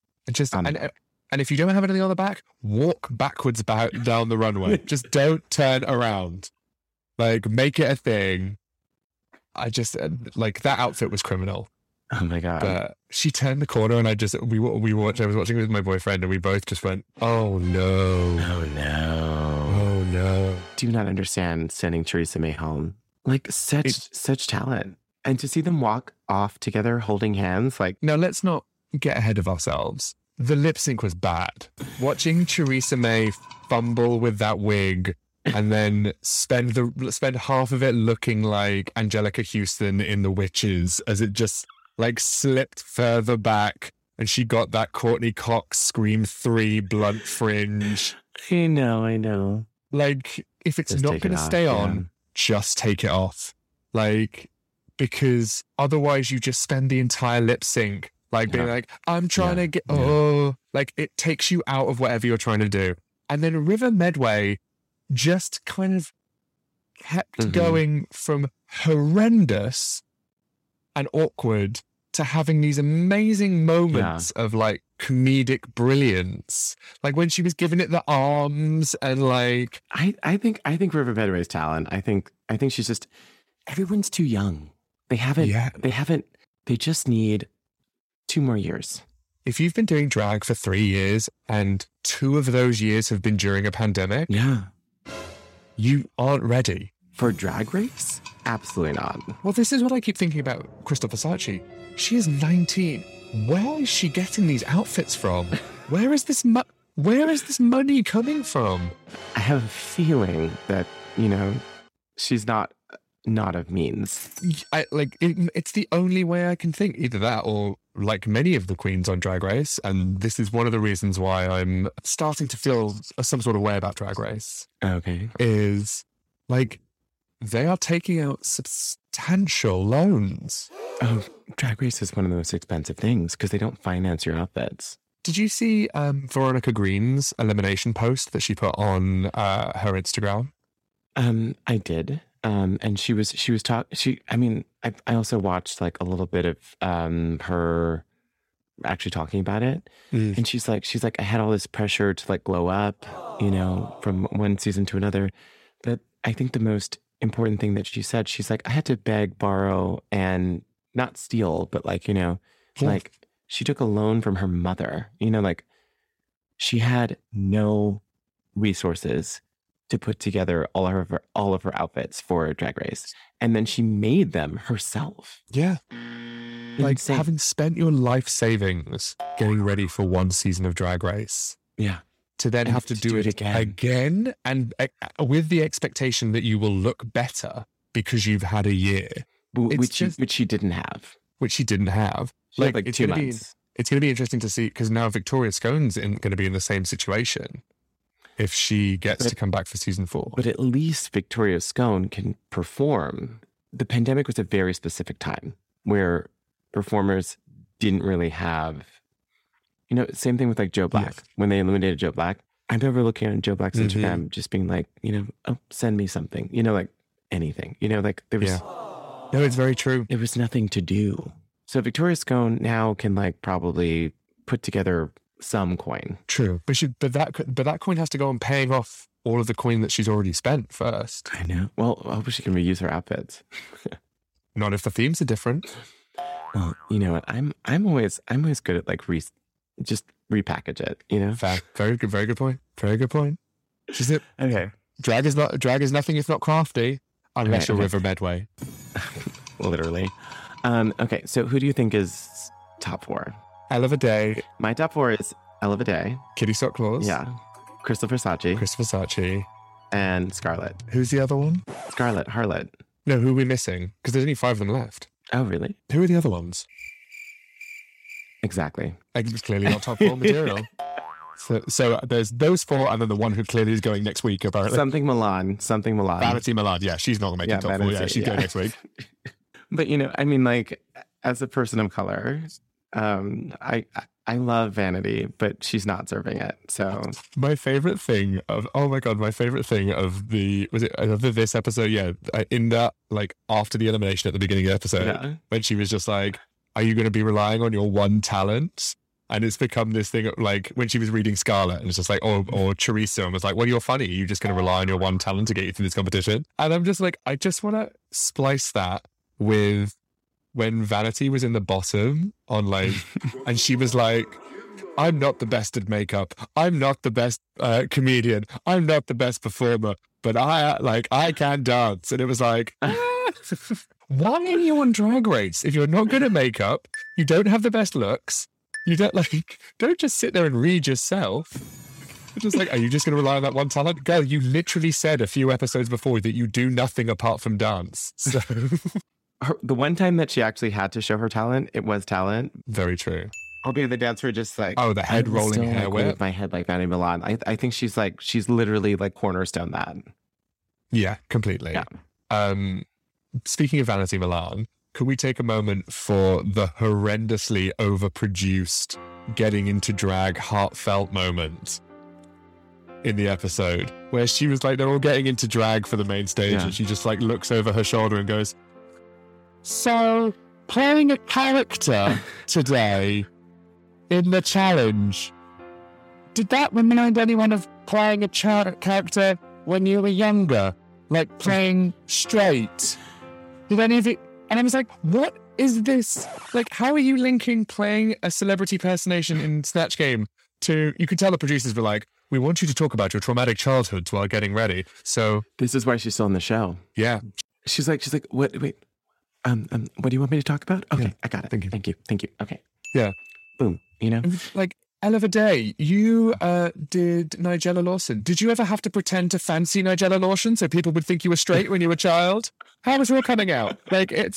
And if you don't have anything on the back, walk backwards down the runway. Just don't turn around. Like, make it a thing. I just, like, that outfit was criminal. Oh my God. But she turned the corner and I was watching it with my boyfriend and we both just went, oh no. Oh no. Oh no. Do not understand sending Theresa May home. Like, such talent. And to see them walk off together holding hands, like... Now, let's not get ahead of ourselves. The lip sync was bad. Watching Theresa May fumble with that wig and then spend half of it looking like Angelica Houston in The Witches as it just like slipped further back and she got that Courtney Cox Scream 3 blunt fringe. I know. Like, if it's just not going to stay on, just take it off. Like, because otherwise you just spend the entire lip sync like being like, I'm trying to get, like it takes you out of whatever you're trying to do. And then River Medway just kind of kept going from horrendous and awkward to having these amazing moments of like comedic brilliance. Like when she was giving it the arms and like... I think River Medway's talent, I think she's just, everyone's too young. They just need 2 more years. If you've been doing drag for 3 years and 2 of those years have been during a pandemic, you aren't ready. For Drag Race? Absolutely not. Well, this is what I keep thinking about Crystal Versace. She is 19. Where is she getting these outfits from? Where is this money coming from? I have a feeling that, she's not of means. It's the only way I can think. Either that or like many of the queens on Drag Race. And this is one of the reasons why I'm starting to feel some sort of way about Drag Race. Okay. Is like they are taking out substantial loans. Oh, Drag Race is one of the most expensive things because they don't finance your outfits. Did you see Veronica Green's elimination post that she put on her Instagram? I did. And she was I also watched like a little bit of her actually talking about it. And she's like, I had all this pressure to like glow up, from one season to another. But I think the most important thing that she said, she's like, I had to beg, borrow, and not steal, but like, like she took a loan from her mother, like she had no resources to put together all of her outfits for Drag Race. And then she made them herself. Yeah. Like Insane. having spent your life savings getting ready for one season of Drag Race. Yeah. To then have to do it again and with the expectation that you will look better because you've had a year. Which she didn't have. Which she didn't have. She had like 2 months. It's going to be interesting to see because now Victoria Scone's going to be in the same situation if she gets to come back for season 4. But at least Victoria Scone can perform. The pandemic was a very specific time where performers didn't really have, same thing with like Joe Black. When they eliminated Joe Black, I remember looking on Joe Black's Instagram just being like, oh, send me something, like anything, like there was. No, it's very true. There was nothing to do. So Victoria Scone now can like probably put together some coin. True. But that coin has to go on paying off all of the coin that she's already spent first. I know. Well, I hope she can reuse her outfits. Not if the themes are different. Well, you know what? I'm always good at like just repackage it, Fact. Very good point. Very good point. She's it. Okay. Drag is nothing if not crafty. Unless you're River Medway. Literally. Okay, so who do you think is top 4? Ella Vidae. My top 4 is Ella Vidae. Kitty Sock Claus. Yeah. Crystal Versace. And Scarlett. Who's the other one? Scarlett, Harlot. No, who are we missing? Because there's only 5 of them left. Oh, really? Who are the other ones? Exactly. It's clearly not top 4 material. So there's those 4, and then the one who clearly is going next week, apparently. Something Milan. Vanity Milan. Yeah, she's not going to make it top 4. Yeah, she's going next week. But, I mean, like, as a person of color, I love Vanity, but she's not serving it. So my favorite thing of this episode, in that, like, after the elimination at the beginning of the episode, when she was just like, are you going to be relying on your one talent? And it's become this thing of, like, when she was reading Scarlett, and it's just like, or Teresa, and was like, well, you're funny. You're just going to rely on your one talent to get you through this competition. And I'm just like, I just want to splice that with when Vanity was in the bottom on, like, and she was like, I'm not the best at makeup. I'm not the best comedian. I'm not the best performer, but I can dance. And it was like, why are you on Drag Race if you're not good at makeup? You don't have the best looks. You don't just sit there and read yourself. It's just like, are you just going to rely on that one talent? Girl, you literally said a few episodes before that you do nothing apart from dance. So the one time that she actually had to show her talent, it was talent. Very true. Hoping the dancer just like, the head rolling hair whip. With my head like Vanity Milan. I think she's literally like cornerstone that. Yeah, completely. Yeah. Speaking of Vanity Milan, could we take a moment for the horrendously overproduced getting into drag heartfelt moment in the episode where she was like, they're all getting into drag for the main stage and she just like looks over her shoulder and goes, so playing a character today in the challenge, did that remind anyone of playing a character when you were younger? Like playing straight? Did any of it? And I was like, what is this? Like, how are you linking playing a celebrity personation in Snatch Game to, you could tell the producers were like, we want you to talk about your traumatic childhood while getting ready. So this is why she's still on the show. Yeah. She's like, what, wait, what do you want me to talk about? Okay, I got it. Thank you. Okay. Yeah. Boom. Like, Ella Vidae, you did Nigella Lawson. Did you ever have to pretend to fancy Nigella Lawson so people would think you were straight when you were a child? How was your coming out? Like, it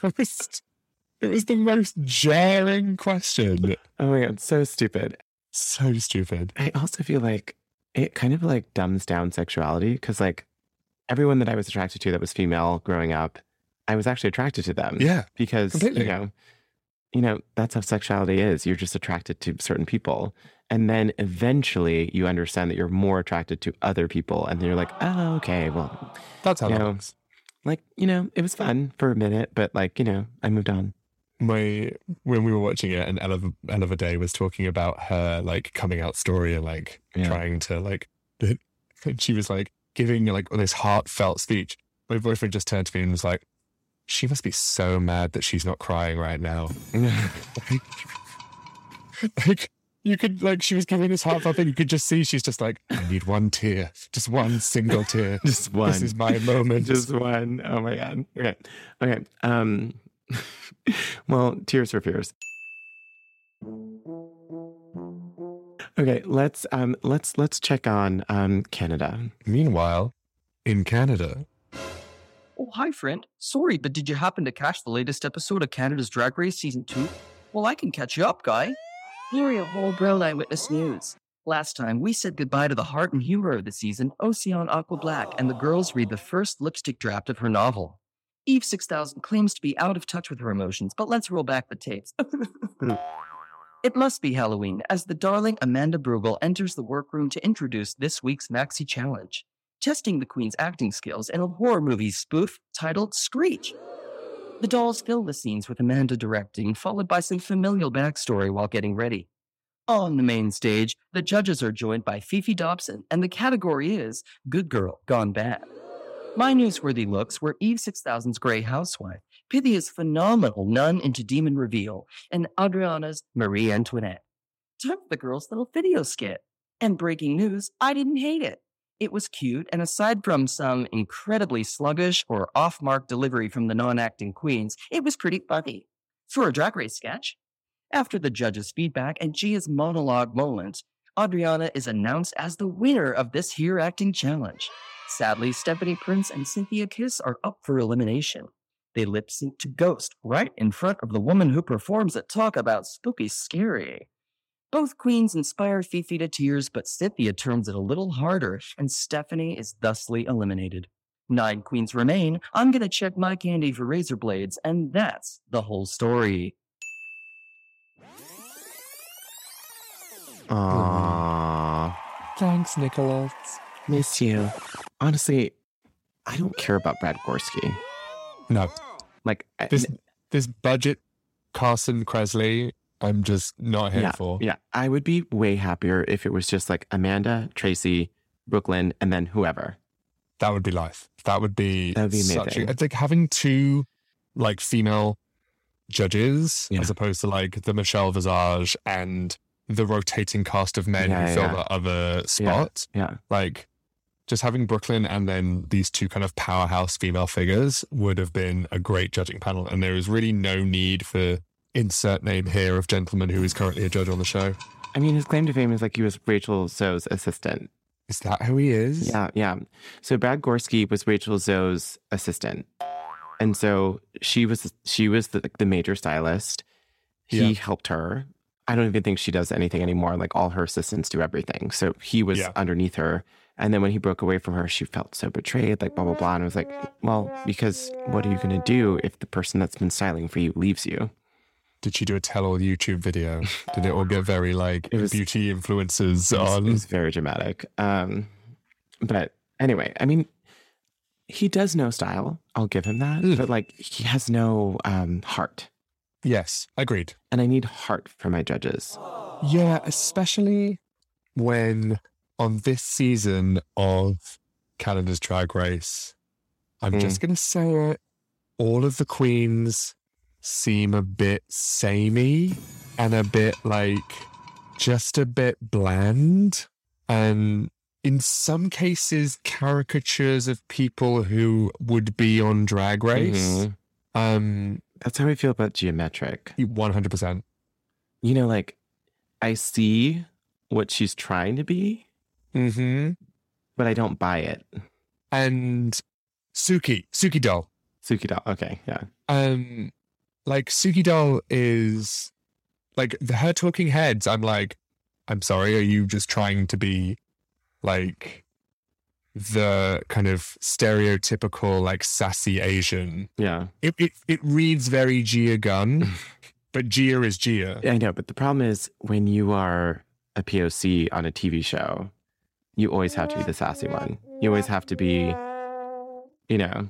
was the most jarring question. Oh my God, so stupid. So stupid. I also feel like it kind of like dumbs down sexuality because like everyone that I was attracted to that was female growing up, I was actually attracted to them. Yeah. Because, completely. You know, that's how sexuality is. You're just attracted to certain people. And then eventually you understand that you're more attracted to other people. And then you're like, oh, okay, well. That's how that works. Like, it was fun for a minute, but like, I moved on. When we were watching it and Ella Vidae was talking about her like coming out story and like trying to like, she was like giving like this heartfelt speech. My boyfriend just turned to me and was like, she must be so mad that she's not crying right now. like You could, like, she was giving this heartfelt thing. You could just see she's just like, I need one tear. Just one single tear. Just one. This is my moment. Just one. Oh my God. Okay. Well, tears for fears. Okay, let's check on Canada. Meanwhile, in Canada. Oh, hi, friend. Sorry, but did you happen to catch the latest episode of Canada's Drag Race Season 2? Well, I can catch you up, guy. Gloria Hall, Brown Eyewitness News. Last time, we said goodbye to the heart and humor of the season, Ocean Aqua Black, and the girls read the first lipstick draft of her novel. Eve 6000 claims to be out of touch with her emotions, but let's roll back the tapes. It must be Halloween, as the darling Amanda Brugel enters the workroom to introduce this week's Maxi Challenge, testing the Queen's acting skills in a horror movie spoof titled Screech. The dolls fill the scenes with Amanda directing, followed by some familial backstory while getting ready. On the main stage, the judges are joined by Fifi Dobson, and the category is Good Girl Gone Bad. My newsworthy looks were Eve 6000's Grey Housewife, Pythia's phenomenal Nun into Demon reveal, and Adriana's Marie Antoinette. Time for the girls' little video skit. And breaking news, I didn't hate it. It was cute, and aside from some incredibly sluggish or off-mark delivery from the non-acting queens, it was pretty funny. For a Drag Race sketch. After the judges' feedback and Gia's monologue moment, Adriana is announced as the winner of this here acting challenge. Sadly, Stephanie Prince and Cynthia Kiss are up for elimination. They lip-sync to Ghost right in front of the woman who performs it. Talk about spooky scary. Both queens inspire Fifi to tears, but Cynthia turns it a little harder, and Stephanie is thusly eliminated. 9 queens remain. I'm gonna check my candy for razor blades, and that's the whole story. Aww. Thanks, Nicholas. Miss you. Honestly, I don't care about Brad Gorski. No. Like, this budget Carson Kressley, I'm just not here for. Yeah, I would be way happier if it was just like Amanda, Tracy, Brooklyn, and then whoever. That would be life. That would be amazing. It's like having 2 like female judges as opposed to like the Michelle Visage and the rotating cast of men who fill the other spot. Yeah. Like just having Brooklyn and then these 2 kind of powerhouse female figures would have been a great judging panel. And there is really no need for insert name here of gentleman who is currently a judge on the show. I mean, his claim to fame is like he was Rachel Zoe's assistant. Is that who he is? Yeah. So Brad Gorski was Rachel Zoe's assistant. And so she was the major stylist. He helped her. I don't even think she does anything anymore. Like all her assistants do everything. So he was underneath her. And then when he broke away from her, she felt so betrayed, like blah, blah, blah. And I was like, well, because what are you going to do if the person that's been styling for you leaves you? Did she do a tell-all YouTube video? Did it all get very like beauty influencers on? It was very dramatic. But anyway, I mean, he does know style. I'll give him that. But like, he has no heart. Yes, agreed. And I need heart for my judges. Yeah, especially when on this season of Canada's Drag Race, I'm just going to say it, all of the queens seem a bit samey and a bit like, just a bit bland. And in some cases, caricatures of people who would be on Drag Race. That's how I feel about Geometric. 100%. You know, like, I see what she's trying to be, but I don't buy it. And Suki Doll. Suki Doll, okay, yeah. Like, Suki Doll is, like, her talking heads, I'm like, I'm sorry, are you just trying to be, like, the kind of stereotypical, like, sassy Asian? Yeah. It reads very Gia Gunn, but Gia is Gia. I know, but the problem is when you are a POC on a TV show, you always have to be the sassy one. You always have to be, you know.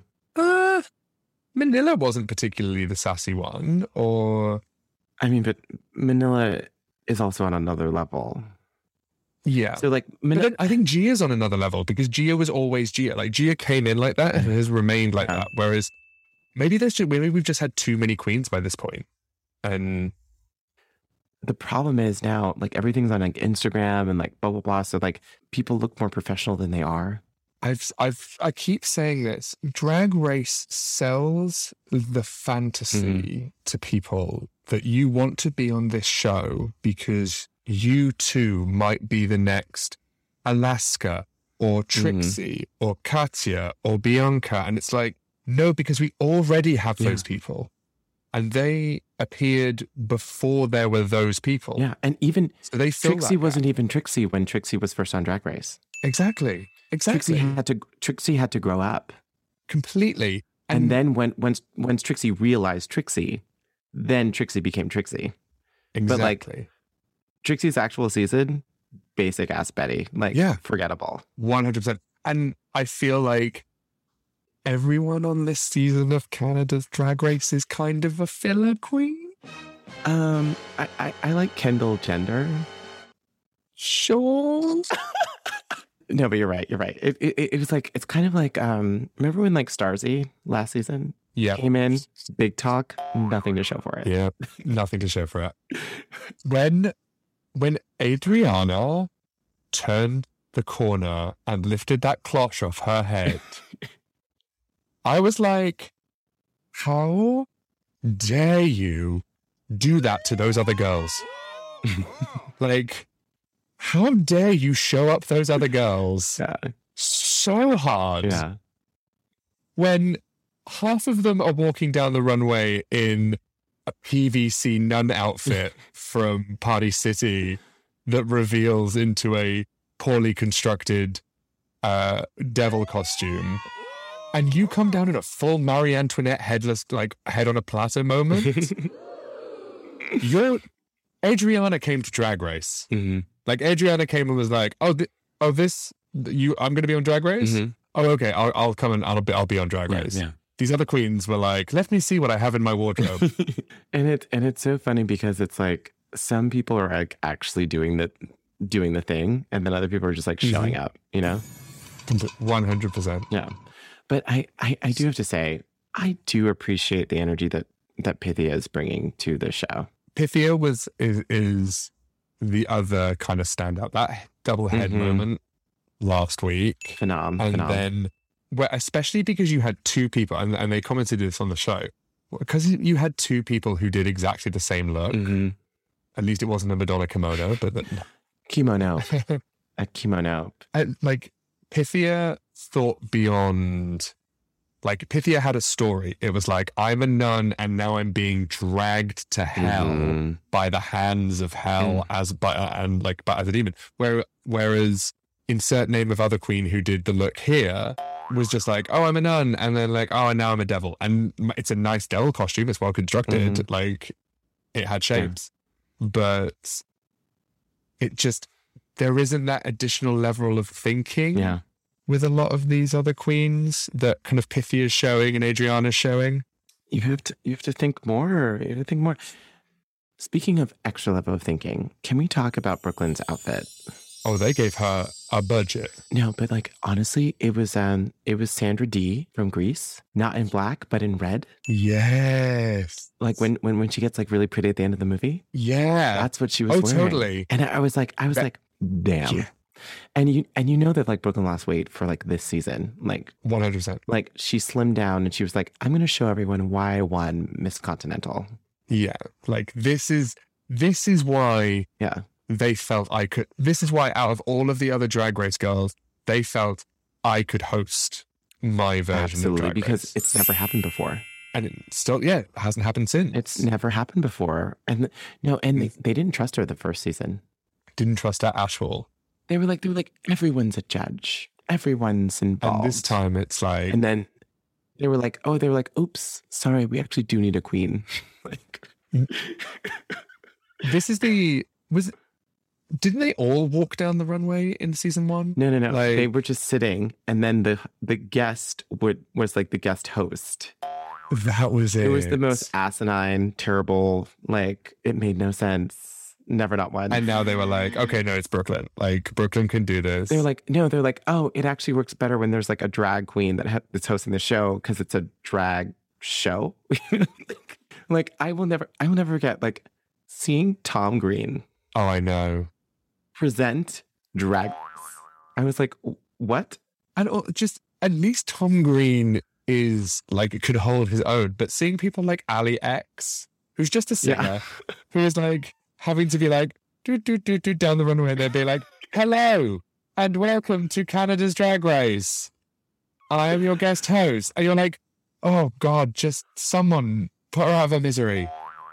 Manila wasn't particularly the sassy one, or... I mean, but Manila is also on another level. Yeah. So, like, but I think Gia's on another level because Gia was always Gia. Like, Gia came in like that and has remained like that. Whereas maybe we've just had too many queens by this point. And the problem is now, like, everything's on like Instagram and like blah blah blah. So like people look more professional than they are. I keep saying this. Drag Race sells the fantasy to people that you want to be on this show because you too might be the next Alaska or Trixie or Katya or Bianca. And it's like, no, because we already have those people. And they appeared before there were those people. Yeah. And even so they Trixie wasn't even Trixie when Trixie was first on Drag Race. Exactly. Trixie had to grow up completely. And then once Trixie realized Trixie, then Trixie became Trixie. Exactly. But like Trixie's actual season, basic ass Betty. Like, forgettable. 100%. And I feel like everyone on this season of Canada's Drag Race is kind of a filler queen. I like Kendall Jenner. Sure. No, but you're right. You're right. It was like, it's kind of like, remember when like Starzy last season came in, big talk, nothing to show for it. Yeah, nothing to show for it. When Adriana turned the corner and lifted that cloche off her head, I was like, how dare you do that to those other girls? Like, how dare you show up those other girls so hard when half of them are walking down the runway in a PVC nun outfit from Party City that reveals into a poorly constructed devil costume. And you come down in a full Marie Antoinette headless, like head on a platter moment. Adriana came to Drag Race. Like Adriana came and was like, I'm going to be on Drag Race. Oh, okay. I'll come and I'll be on Drag Race. Yeah. These other queens were like, let me see what I have in my wardrobe. and it's so funny because it's like some people are like actually doing the thing, and then other people are just like showing up, you know? 100%. Yeah. But I do have to say, I do appreciate the energy that Pythia is bringing to the show. Pythia is the other kind of standout. That double head moment last week. Then, especially because you had two people, and they commented this on the show, because you had two people who did exactly the same look. At least it wasn't a Madonna kimono, but kimono. A kimono. Like Pythia thought beyond. Like Pythia had a story. It was like, I'm a nun and now I'm being dragged to hell by the hands of hell as a demon. Whereas insert name of other queen who did the look here was just like, oh, I'm a nun, and then like, oh, and now I'm a devil. And it's a nice devil costume. It's well constructed. Like it had shapes, but it just, there isn't that additional level of thinking. Yeah. With a lot of these other queens that kind of Pythia is showing and Adriana's showing. You have to think more. You have to think more. Speaking of extra level of thinking, can we talk about Brooklyn's outfit? Oh, they gave her a budget. No, but like honestly, it was Sandra Dee from Grease, not in black, but in red. Yes. Like when she gets like really pretty at the end of the movie. Yeah. That's what she was wearing. Totally. And I was like, damn. Yeah. And you know that like Brooklyn lost weight for like this season, like 100%. Like she slimmed down and she was like, I'm going to show everyone why I won Miss Continental. Yeah, like this is why. Yeah, they felt I could. This is why out of all of the other Drag Race girls, they felt I could host my version of Drag Race. Because it's never happened before. And it still, it hasn't happened since. It's never happened before. And they didn't trust her the first season. Didn't trust her at all. They were like, everyone's a judge. Everyone's involved. And this time it's like... And then they were like, oops, sorry, we actually do need a queen. Like... This is didn't they all walk down the runway in season 1? No. Like, they were just sitting, and then the guest was like the guest host. That was it. It was the most asinine, terrible, like, it made no sense. Never not one. And now they were like, okay, no, it's Brooklyn. Like, Brooklyn can do this. They're like, oh, it actually works better when there's like a drag queen that's hosting the show because it's a drag show. Like, I will never forget, like, seeing Tom Green. Oh, I know. Present Drag Race. I was like, what? And just at least Tom Green is like, could hold his own. But seeing people like Ali X, who's just a singer, who is like having to be like, do down the runway, and they'd be like, hello and welcome to Canada's Drag Race. I am your guest host. And you're like, oh God, just someone put her out of her misery.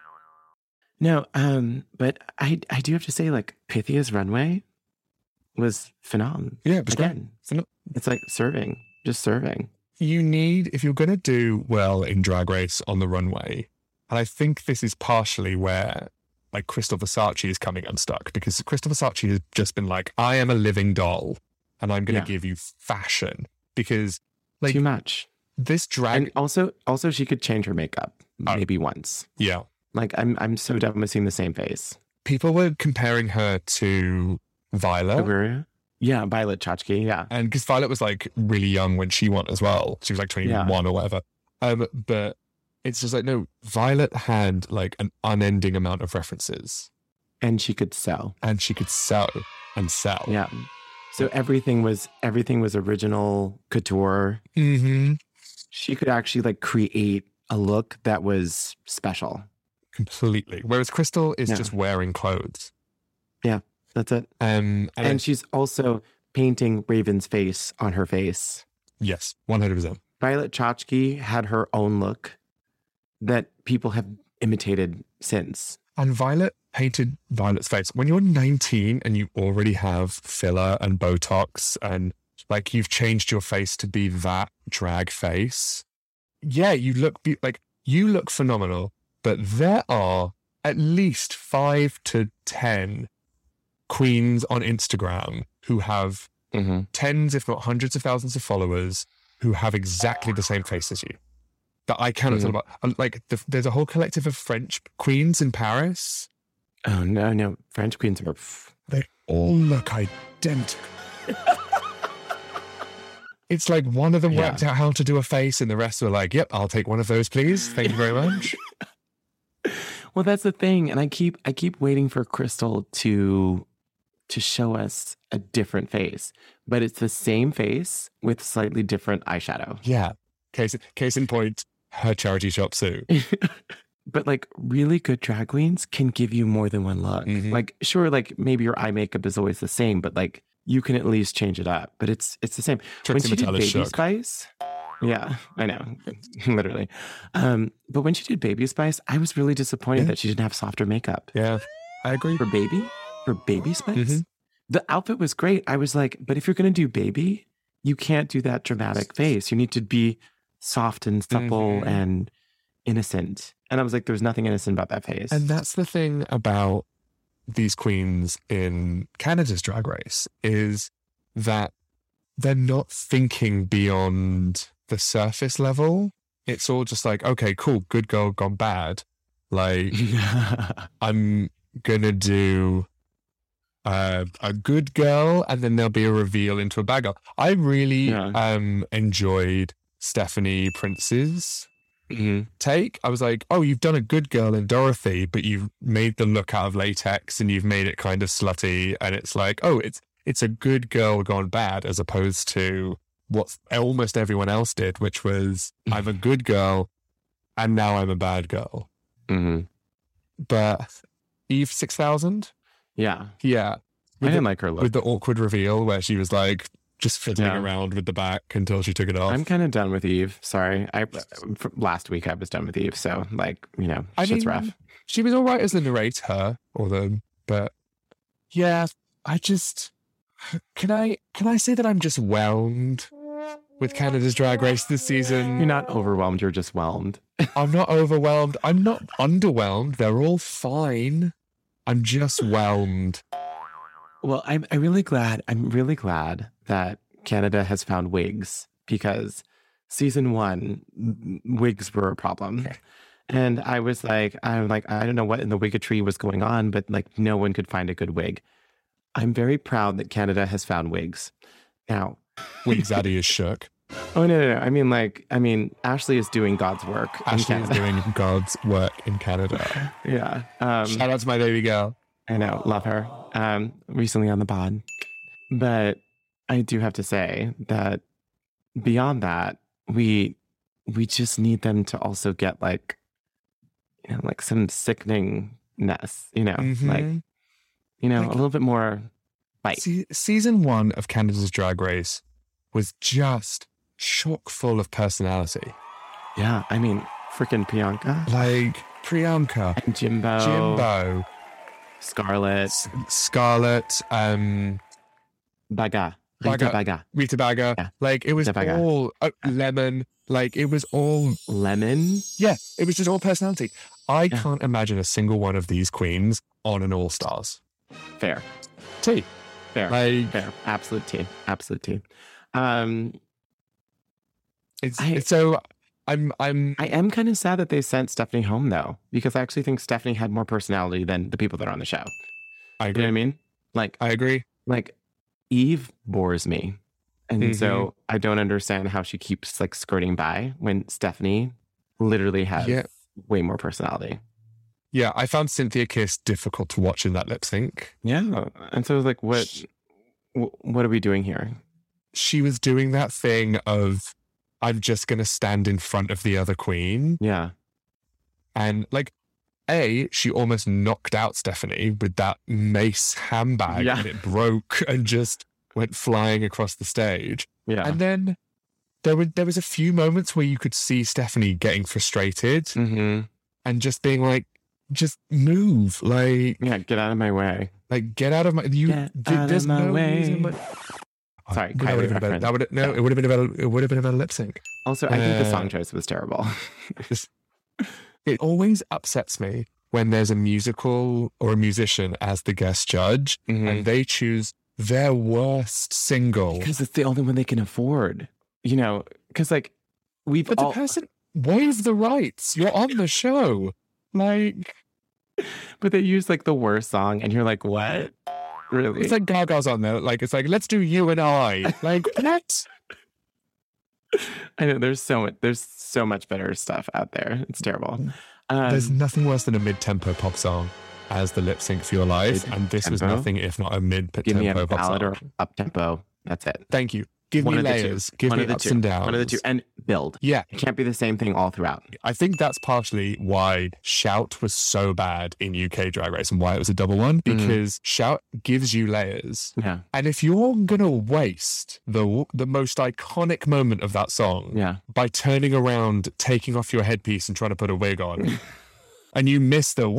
No, but I do have to say, like, Pythia's runway was phenomenal. Yeah, it was again. Great. It's like just serving. You need, if you're going to do well in Drag Race on the runway, and I think this is partially where like Crystal Versace is coming unstuck, because Crystal Versace has just been like, I am a living doll and I'm going to give you fashion, because like too much. This drag. And also she could change her makeup maybe once. Yeah. Like I'm so done with seeing the same face. People were comparing her to Violet. Aguirre? Yeah, Violet Chachki, yeah. And because Violet was like really young when she won as well. She was like 21 or whatever. But it's just like, no, Violet had like an unending amount of references. And she could sell. And sell. Yeah. So everything was original couture. Mm-hmm. She could actually like create a look that was special. Completely. Whereas Crystal is just wearing clothes. Yeah, that's it. And she's also painting Raven's face on her face. Yes, 100%. Violet Chachki had her own look that people have imitated since. And Violet painted Violet's face. When you're 19 and you already have filler and Botox and like you've changed your face to be that drag face, yeah, you look phenomenal. But there are at least 5 to 10 queens on Instagram who have tens, if not hundreds of thousands of followers who have exactly the same face as you. That I cannot tell about. Like, there's a whole collective of French queens in Paris. Oh, no. French queens are... They all look identical. It's like one of them worked out how to do a face and the rest were like, yep, I'll take one of those, please. Thank you very much. Well, that's the thing. And I keep waiting for Crystal to show us a different face. But it's the same face with slightly different eyeshadow. Yeah. Case in point, her charity shop suit. But like really good drag queens can give you more than one look. Mm-hmm. Like, sure, like maybe your eye makeup is always the same, but like you can at least change it up. But it's the same. Trixie when she did Mattel is Baby shook. Spice, yeah, I know, literally. But when she did Baby Spice, I was really disappointed that she didn't have softer makeup. Yeah, I agree. For Baby Spice, the outfit was great. I was like, but if you're gonna do Baby, you can't do that dramatic face. You need to be soft and supple and innocent. And I was like, there was nothing innocent about that face. And that's the thing about these queens in Canada's Drag Race, is that they're not thinking beyond the surface level. It's all just like, okay, cool, good girl gone bad. Like, I'm gonna do a good girl and then there'll be a reveal into a bad girl. I really enjoyed Stephanie Prince's take. I was like, oh, you've done a good girl in Dorothy, but you've made the look out of latex and you've made it kind of slutty, and it's like, oh, it's a good girl gone bad, as opposed to what almost everyone else did, which was I'm a good girl and now I'm a bad girl. But Eve 6000, I didn't like her look with the awkward reveal where she was like just fiddling around with the back until she took it off. I'm kind of done with Eve. Sorry. Last week I was done with Eve. So like, you know, shit's rough. She was all right as the narrator, but yeah, I just, can I say that I'm just whelmed with Canada's Drag Race this season? You're not overwhelmed. You're just whelmed. I'm not overwhelmed. I'm not underwhelmed. They're all fine. I'm just whelmed. Well, I'm really glad that Canada has found wigs, because season 1, wigs were a problem. And I'm like, I don't know what in the wiggetry was going on, but like no one could find a good wig. I'm very proud that Canada has found wigs. Now, Wig Zaddy is shook. Oh no. I mean, Ashley is doing God's work. Ashley is doing God's work in Canada. Yeah. Shout out to my baby girl. I know, love her. Recently on the pod. But I do have to say that beyond that, we just need them to also get like some sickeningness, like, a little bit more bite. Season 1 of Canada's Drag Race was just chock full of personality. Yeah, I mean, freaking Priyanka. Like Priyanka. And Jimbo. Scarlett. Rita Baga. Yeah. Like it was all Lemon. Like it was all Lemon. Yeah, it was just all personality. I can't imagine a single one of these queens on an All Stars. Fair. Tea. Fair. Fair. Absolute tea. I am kind of sad that they sent Stephanie home though, because I actually think Stephanie had more personality than the people that are on the show. I agree. You know what I mean? Like, I agree. Like, Eve bores me. And so I don't understand how she keeps like skirting by when Stephanie literally has way more personality. Yeah, I found Cynthia Kiss difficult to watch in that lip sync. Yeah. And so I was like, what are we doing here? She was doing that thing of, I'm just going to stand in front of the other queen. Yeah. And like, she almost knocked out Stephanie with that mace handbag and it broke and just went flying across the stage. Yeah. And then there was a few moments where you could see Stephanie getting frustrated and just being like, just move. Like, yeah, get out of my way. Like, get out of my, there's no reason. Sorry, it would have been a better lip sync. Also, I think the song choice was terrible. It always upsets me when there's a musical or a musician as the guest judge and they choose their worst single. Because it's the only one they can afford. Because like the person waive the rights. You're on the show. Like, but they use like the worst song and you're like, what? Really? It's like Gaga's on there. Like, it's like, let's do You and I. Like, what? I know there's so much better stuff out there. It's terrible. There's nothing worse than a mid-tempo pop song as the lip sync for your life, and this was nothing if not a mid-tempo pop song. Give me a ballad or up-tempo. That's it. Thank you. Give me layers. Give me ups and downs. One of the two. And build. Yeah. It can't be the same thing all throughout. I think that's partially why Shout was so bad in UK Drag Race and why it was a double one, because Shout gives you layers. Yeah. And if you're going to waste the most iconic moment of that song by turning around, taking off your headpiece and trying to put a wig on, and you miss the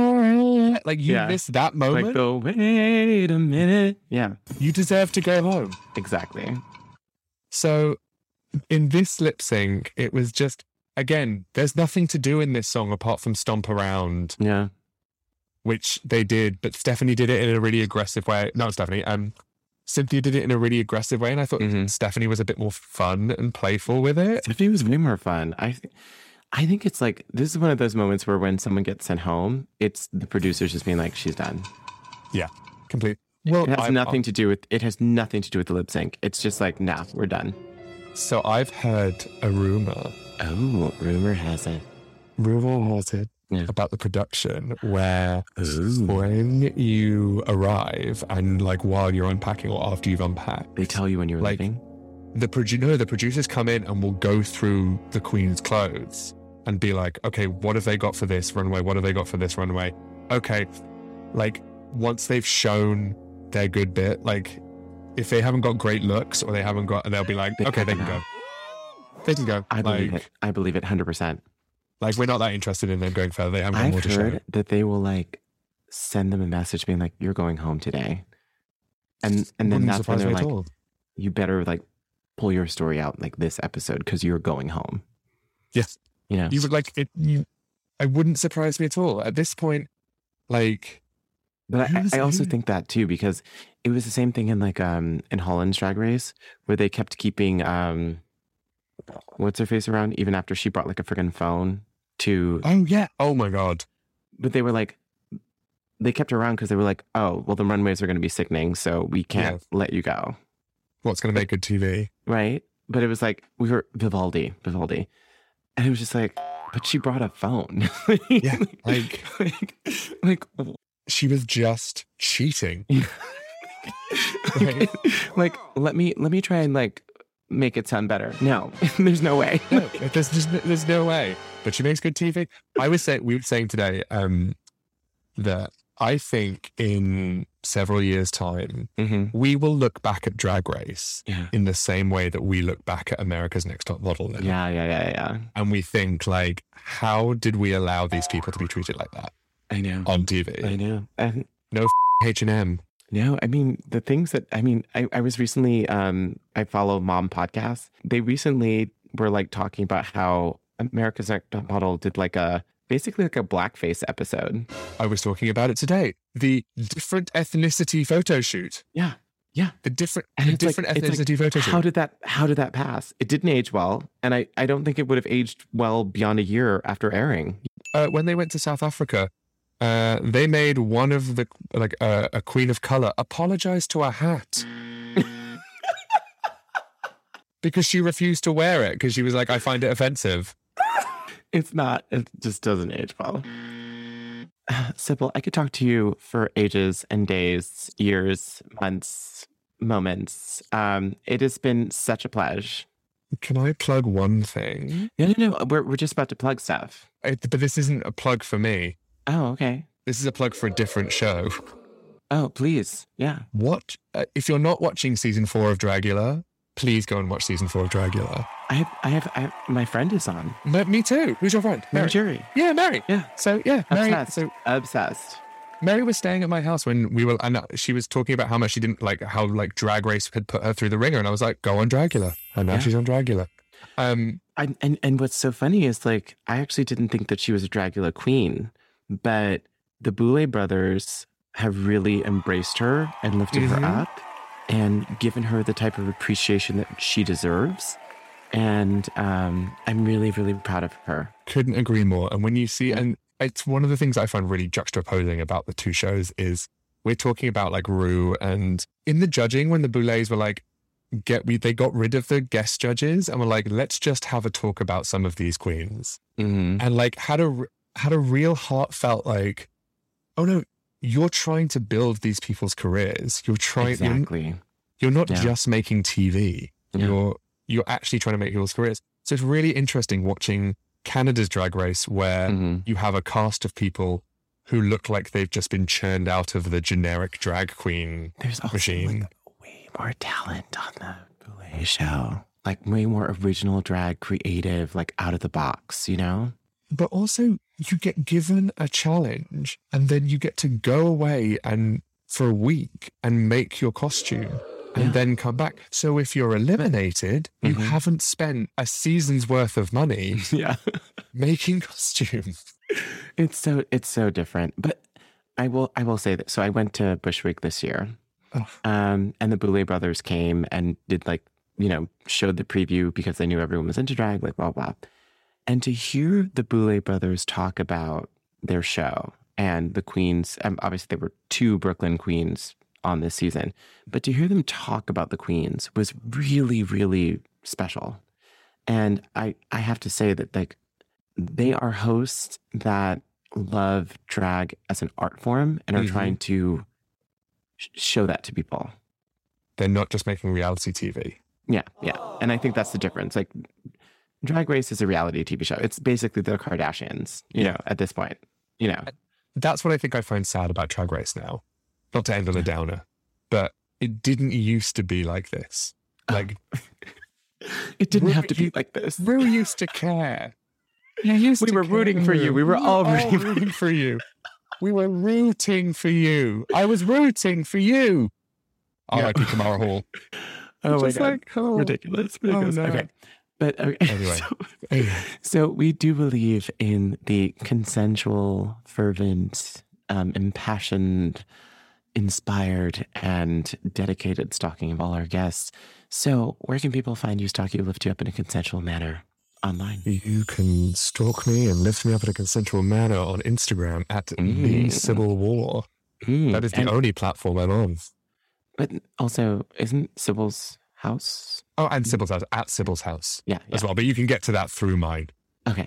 miss that moment. Like the wait a minute. Yeah. You deserve to go home. Exactly. So in this lip sync, it was just, again, there's nothing to do in this song apart from stomp around. Yeah. Which they did, but Stephanie did it in a really aggressive way. Not Stephanie, Cynthia did it in a really aggressive way, and I thought Stephanie was a bit more fun and playful with it. Stephanie was way more fun. I think it's like, this is one of those moments where when someone gets sent home, it's the producers just being like, she's done. Yeah, completely. Well, it has nothing to do with the lip sync. It's just like, nah, we're done. So I've heard a rumor. Oh, rumor has it. About the production where when you arrive and like while you're unpacking or after you've unpacked, they tell you when you're leaving. The producers come in and will go through the queen's clothes and be like, okay, what have they got for this runway? What have they got for this runway? Okay, like once they've shown their good bit, like if they haven't got great looks or they haven't got, and they'll be like, okay, they can go. They can go. I believe it 100%. Like, we're not that interested in them going further. They haven't got more to show. I've heard that they will like send them a message being like, you're going home today. And then that's when they're like, you better like pull your story out like this episode because you're going home. Yes. You would like it. I wouldn't surprise me at all at this point. Like, but I also think that too, because it was the same thing in like in Holland's Drag Race where they kept keeping what's her face around even after she brought like a freaking phone to. Oh yeah. Oh my God. But they were like, they kept her around because they were like, oh well, the runways are going to be sickening, so we can't let you go. What's going to make good TV? Right. but it was like, we were Vivaldi. And it was just like, but she brought a phone. Yeah. Like, she was just cheating. Right? Like, let me try and like make it sound better. No, there's no way. No, there's no way. But she makes good TV. We were saying today that I think in several years' time, we will look back at Drag Race in the same way that we look back at America's Next Top Model now. Yeah. And we think like, how did we allow these people to be treated like that? I know. On TV. I know. And no H&M. No, I mean, the things that, I was recently, I follow Mom podcasts. They recently were like talking about how America's Next Top Model did basically like a blackface episode. I was talking about it today. The different ethnicity photo shoot. Yeah. The different ethnicity photo shoot. How did that pass? It didn't age well. And I don't think it would have aged well beyond a year after airing. When they went to South Africa, they made one of the, a queen of color apologize to a hat. Because she refused to wear it because she was like, I find it offensive. It's not. It just doesn't age well. Sybil, I could talk to you for ages and days, years, months, moments. It has been such a pleasure. Can I plug one thing? No. We're just about to plug stuff. But this isn't a plug for me. Oh, okay. This is a plug for a different show. Oh, please. Yeah. What? If you're not watching season 4 of Dragula, please go and watch season 4 of Dragula. I have my friend is on. Me too. Who's your friend? Mary Jury. Yeah, Mary. Yeah. So, yeah, Mary. Obsessed. Mary was staying at my house when we were, and she was talking about how much she didn't like, how like Drag Race had put her through the ringer. And I was like, go on Dragula. And now she's on Dragula. And what's so funny is like, I actually didn't think that she was a Dragula queen, but the Boulet brothers have really embraced her and lifted her up and given her the type of appreciation that she deserves. And I'm really, really proud of her. Couldn't agree more. And when you see, and it's one of the things I find really juxtaposing about the two shows is we're talking about like Rue, and in the judging when the Boulets were like, they got rid of the guest judges and were like, let's just have a talk about some of these queens. And like had a real heartfelt like, oh no, you're trying to build these people's careers. You're trying, exactly. You're not just making TV. You're actually trying to make people's careers. So it's really interesting watching Canada's Drag Race where you have a cast of people who look like they've just been churned out of the generic drag queen machine. Like way more talent on the Boulet show. Like way more original drag, creative, like out of the box, you know? But also you get given a challenge and then you get to go away and for a week and make your costume. And then come back. So if you're eliminated, you haven't spent a season's worth of money making costumes. It's so different. But I will say that. So I went to Bushwick this year. And the Boulet brothers came and did showed the preview because they knew everyone was into drag, like blah, blah. And to hear the Boulet brothers talk about their show and the queens, obviously there were 2 Brooklyn queens on this season, but to hear them talk about the queens was really, really special. And I have to say that like they are hosts that love drag as an art form and are trying to show that to people. They're not just making reality TV. Yeah. And I think that's the difference. Like Drag Race is a reality TV show. It's basically the Kardashians, you know, at this point, you know. That's what I think I find sad about Drag Race now. Not to end on a downer, but it didn't used to be like this. Like, it didn't have to be like this. Rue used to care. We were rooting for you. We were all rooting for you. We were rooting for you. I was rooting for you. R.I.P. Tamara Hall. Oh my God. Ridiculous. Oh, no. Okay. But okay. Anyway. So we do believe in the consensual, fervent, impassioned, inspired, and dedicated stalking of all our guests. So where can people find you, stalk you, lift you up in a consensual manner online? You can stalk me and lift me up in a consensual manner on Instagram at the Sybil War. That is the only platform I'm on. But also, isn't Sybil's house? Oh, and Sybil's house, at Sybil's house as Yeah. well. But you can get to that through mine. Okay.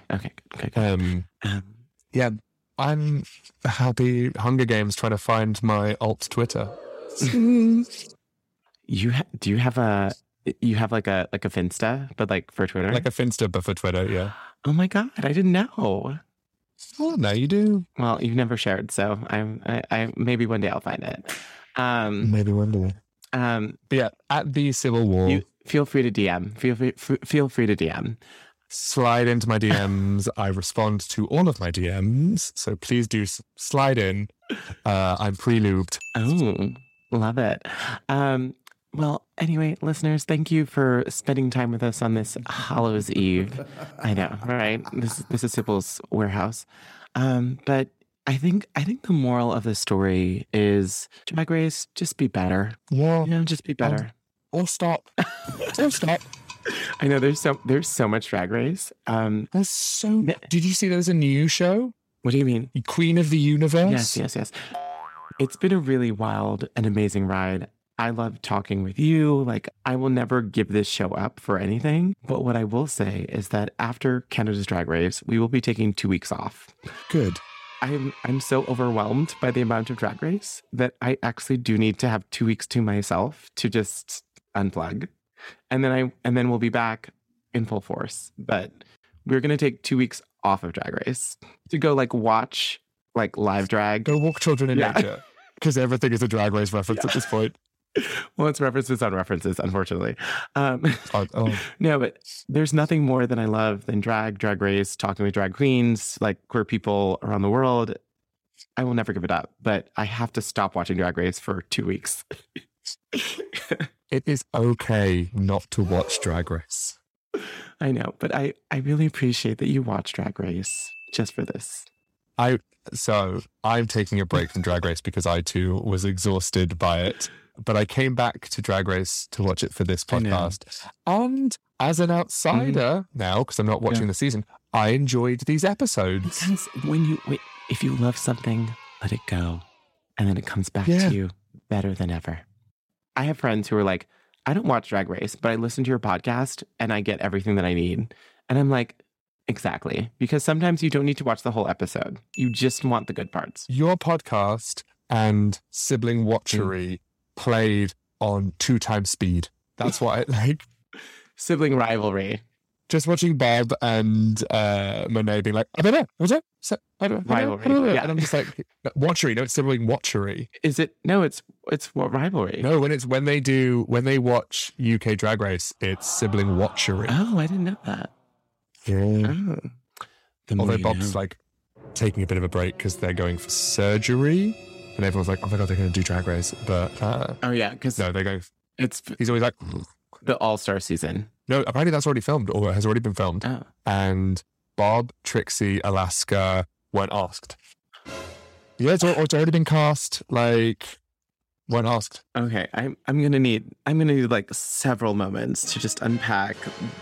Yeah, I'm happy Hunger Games trying to find my alt Twitter. Do you have like a Finsta, but like for Twitter? Like a Finsta, but for Twitter, yeah. Oh my God, I didn't know. Well, now you do. Well, you've never shared, so I maybe one day I'll find it. Maybe one day. But yeah, at the Civil War. Feel free to DM. Feel free to DM. Slide into my DMs. I respond to all of my DMs, so please do slide in. I'm pre-lubed. Oh, love it. Well, anyway, listeners, thank you for spending time with us on this Hallows Eve. I know, right? This is Sybil's warehouse. But I think the moral of the story is Drag Race, just be better. Yeah. Just be better. Or stop. Or stop. I know there's so much Drag Race. There's so. Did you see there's a new show? What do you mean? Queen of the Universe? Yes. It's been a really wild and amazing ride. I love talking with you. Like, I will never give this show up for anything. But what I will say is that after Canada's Drag Race, we will be taking 2 weeks off. Good. I'm so overwhelmed by the amount of Drag Race that I actually do need to have 2 weeks to myself to just unplug. And then we'll be back in full force. But we're going to take 2 weeks off of Drag Race to go watch live drag. Go walk children in nature. Because everything is a Drag Race reference at this point. Well, it's references on references, unfortunately. No, but there's nothing more that I love than drag race, talking with drag queens, queer people around the world. I will never give it up, but I have to stop watching Drag Race for 2 weeks. It is okay not to watch Drag Race. I know, but I really appreciate that you watch Drag Race just for this. So I'm taking a break from Drag Race because I too was exhausted by it. But I came back to Drag Race to watch it for this podcast. And as an outsider now, because I'm not watching the season, I enjoyed these episodes. Because if you love something, let it go. And then it comes back to you better than ever. I have friends who are like, I don't watch Drag Race, but I listen to your podcast and I get everything that I need. And I'm like, exactly. Because sometimes you don't need to watch the whole episode. You just want the good parts. Your podcast and Sibling Watchery played on 2 times speed. That's what I like. Sibling rivalry. Just watching Bob and Monet being like, I don't know. What's it? Rivalry. Yeah. And I'm just like, Watchery. No, it's Sibling Watchery. Is it? No, it's what rivalry? No, when they watch UK Drag Race, it's Sibling Watchery. Oh, I didn't know that. Yeah. Oh. Although Bob's taking a bit of a break because they're going for surgery. And everyone's like, oh my God, they're going to do Drag Race. But oh yeah, because no, they're going. He's always like the All-Star season. No, apparently that's already filmed or has already been filmed. Oh. And Bob, Trixie, Alaska weren't asked. Yeah, it's already been cast. Weren't asked. Okay, I'm gonna need several moments to just unpack.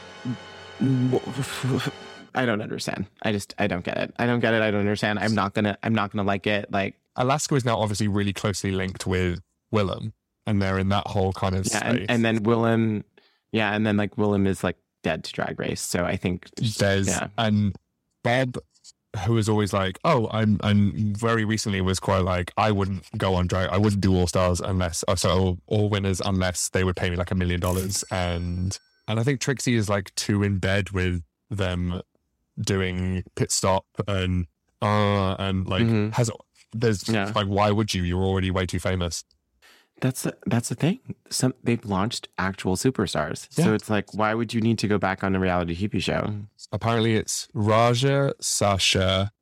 I don't understand. I don't get it. I don't understand. I'm not gonna like it. Alaska is now obviously really closely linked with Willem, and they're in that whole kind of space. And then Willem, and then Willem is dead to Drag Race. So I think and Bob, who was always like, oh, I'm very recently was quite I wouldn't go on drag. I wouldn't do All Stars unless all winners unless they would pay me $1 million. And I think Trixie is too in bed with them doing Pit Stop and has. There's why would you? You're already way too famous. That's the thing. They've launched actual superstars, so it's why would you need to go back on a reality TV show? Apparently, it's Raja, Sasha,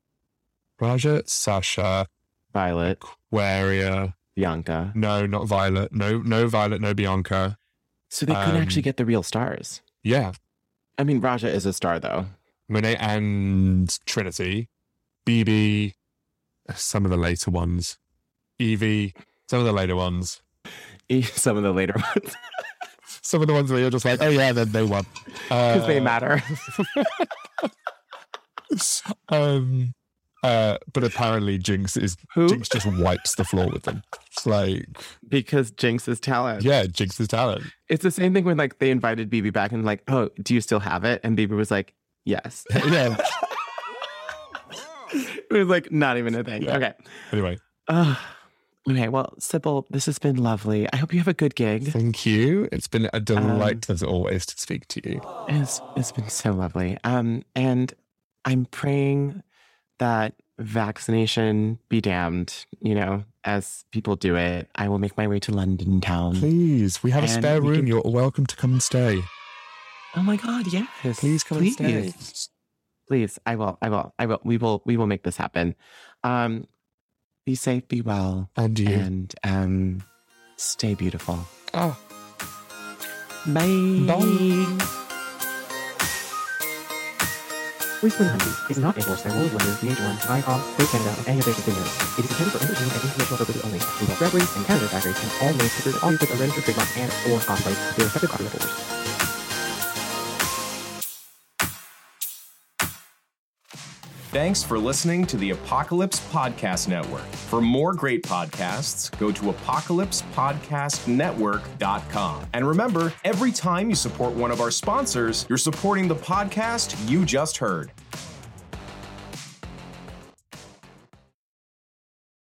Violet, Aquaria, Bianca. No, not Violet. No Violet. No Bianca. So they couldn't actually get the real stars. Yeah, I mean Raja is a star though. Monet and Trinity, BB. Some of the later ones. Evie, some of the later ones. Some of the later ones. Some of the ones where you're just like, oh yeah, then they won. Because they matter. But apparently Jinx just wipes the floor with them. It's like, because Jinx is talent. Yeah, Jinx is talent. It's the same thing when like they invited BB back and like, oh, do you still have it? And BB was like, yes. Yeah. It was like not even a thing. Yeah. Okay. Anyway. Okay, well, Sybil, this has been lovely. I hope you have a good gig. Thank you. It's been a delight as always to speak to you. It's been so lovely. And I'm praying that vaccination be damned, as people do it. I will make my way to London town. Please, we have a spare room. You're welcome to come and stay. Oh my God, yes. Please come and stay. Please, I will. We will make this happen. Be safe, be well. And you. And stay beautiful. Oh. Bye. Bye. Whisper Country is not endorsed by World Wonders, VH1, ICOM, Go Canada, or any of their subsidiaries. It is intended for entertainment and informational purposes only. Involve Drag Race and Canada Drag Race, and all names, pictures, audio clips are registered trademarks and/or copyrights of their respective copyright holders. Thanks for listening to the Apocalypse Podcast Network. For more great podcasts, go to apocalypsepodcastnetwork.com. And remember, every time you support one of our sponsors, you're supporting the podcast you just heard.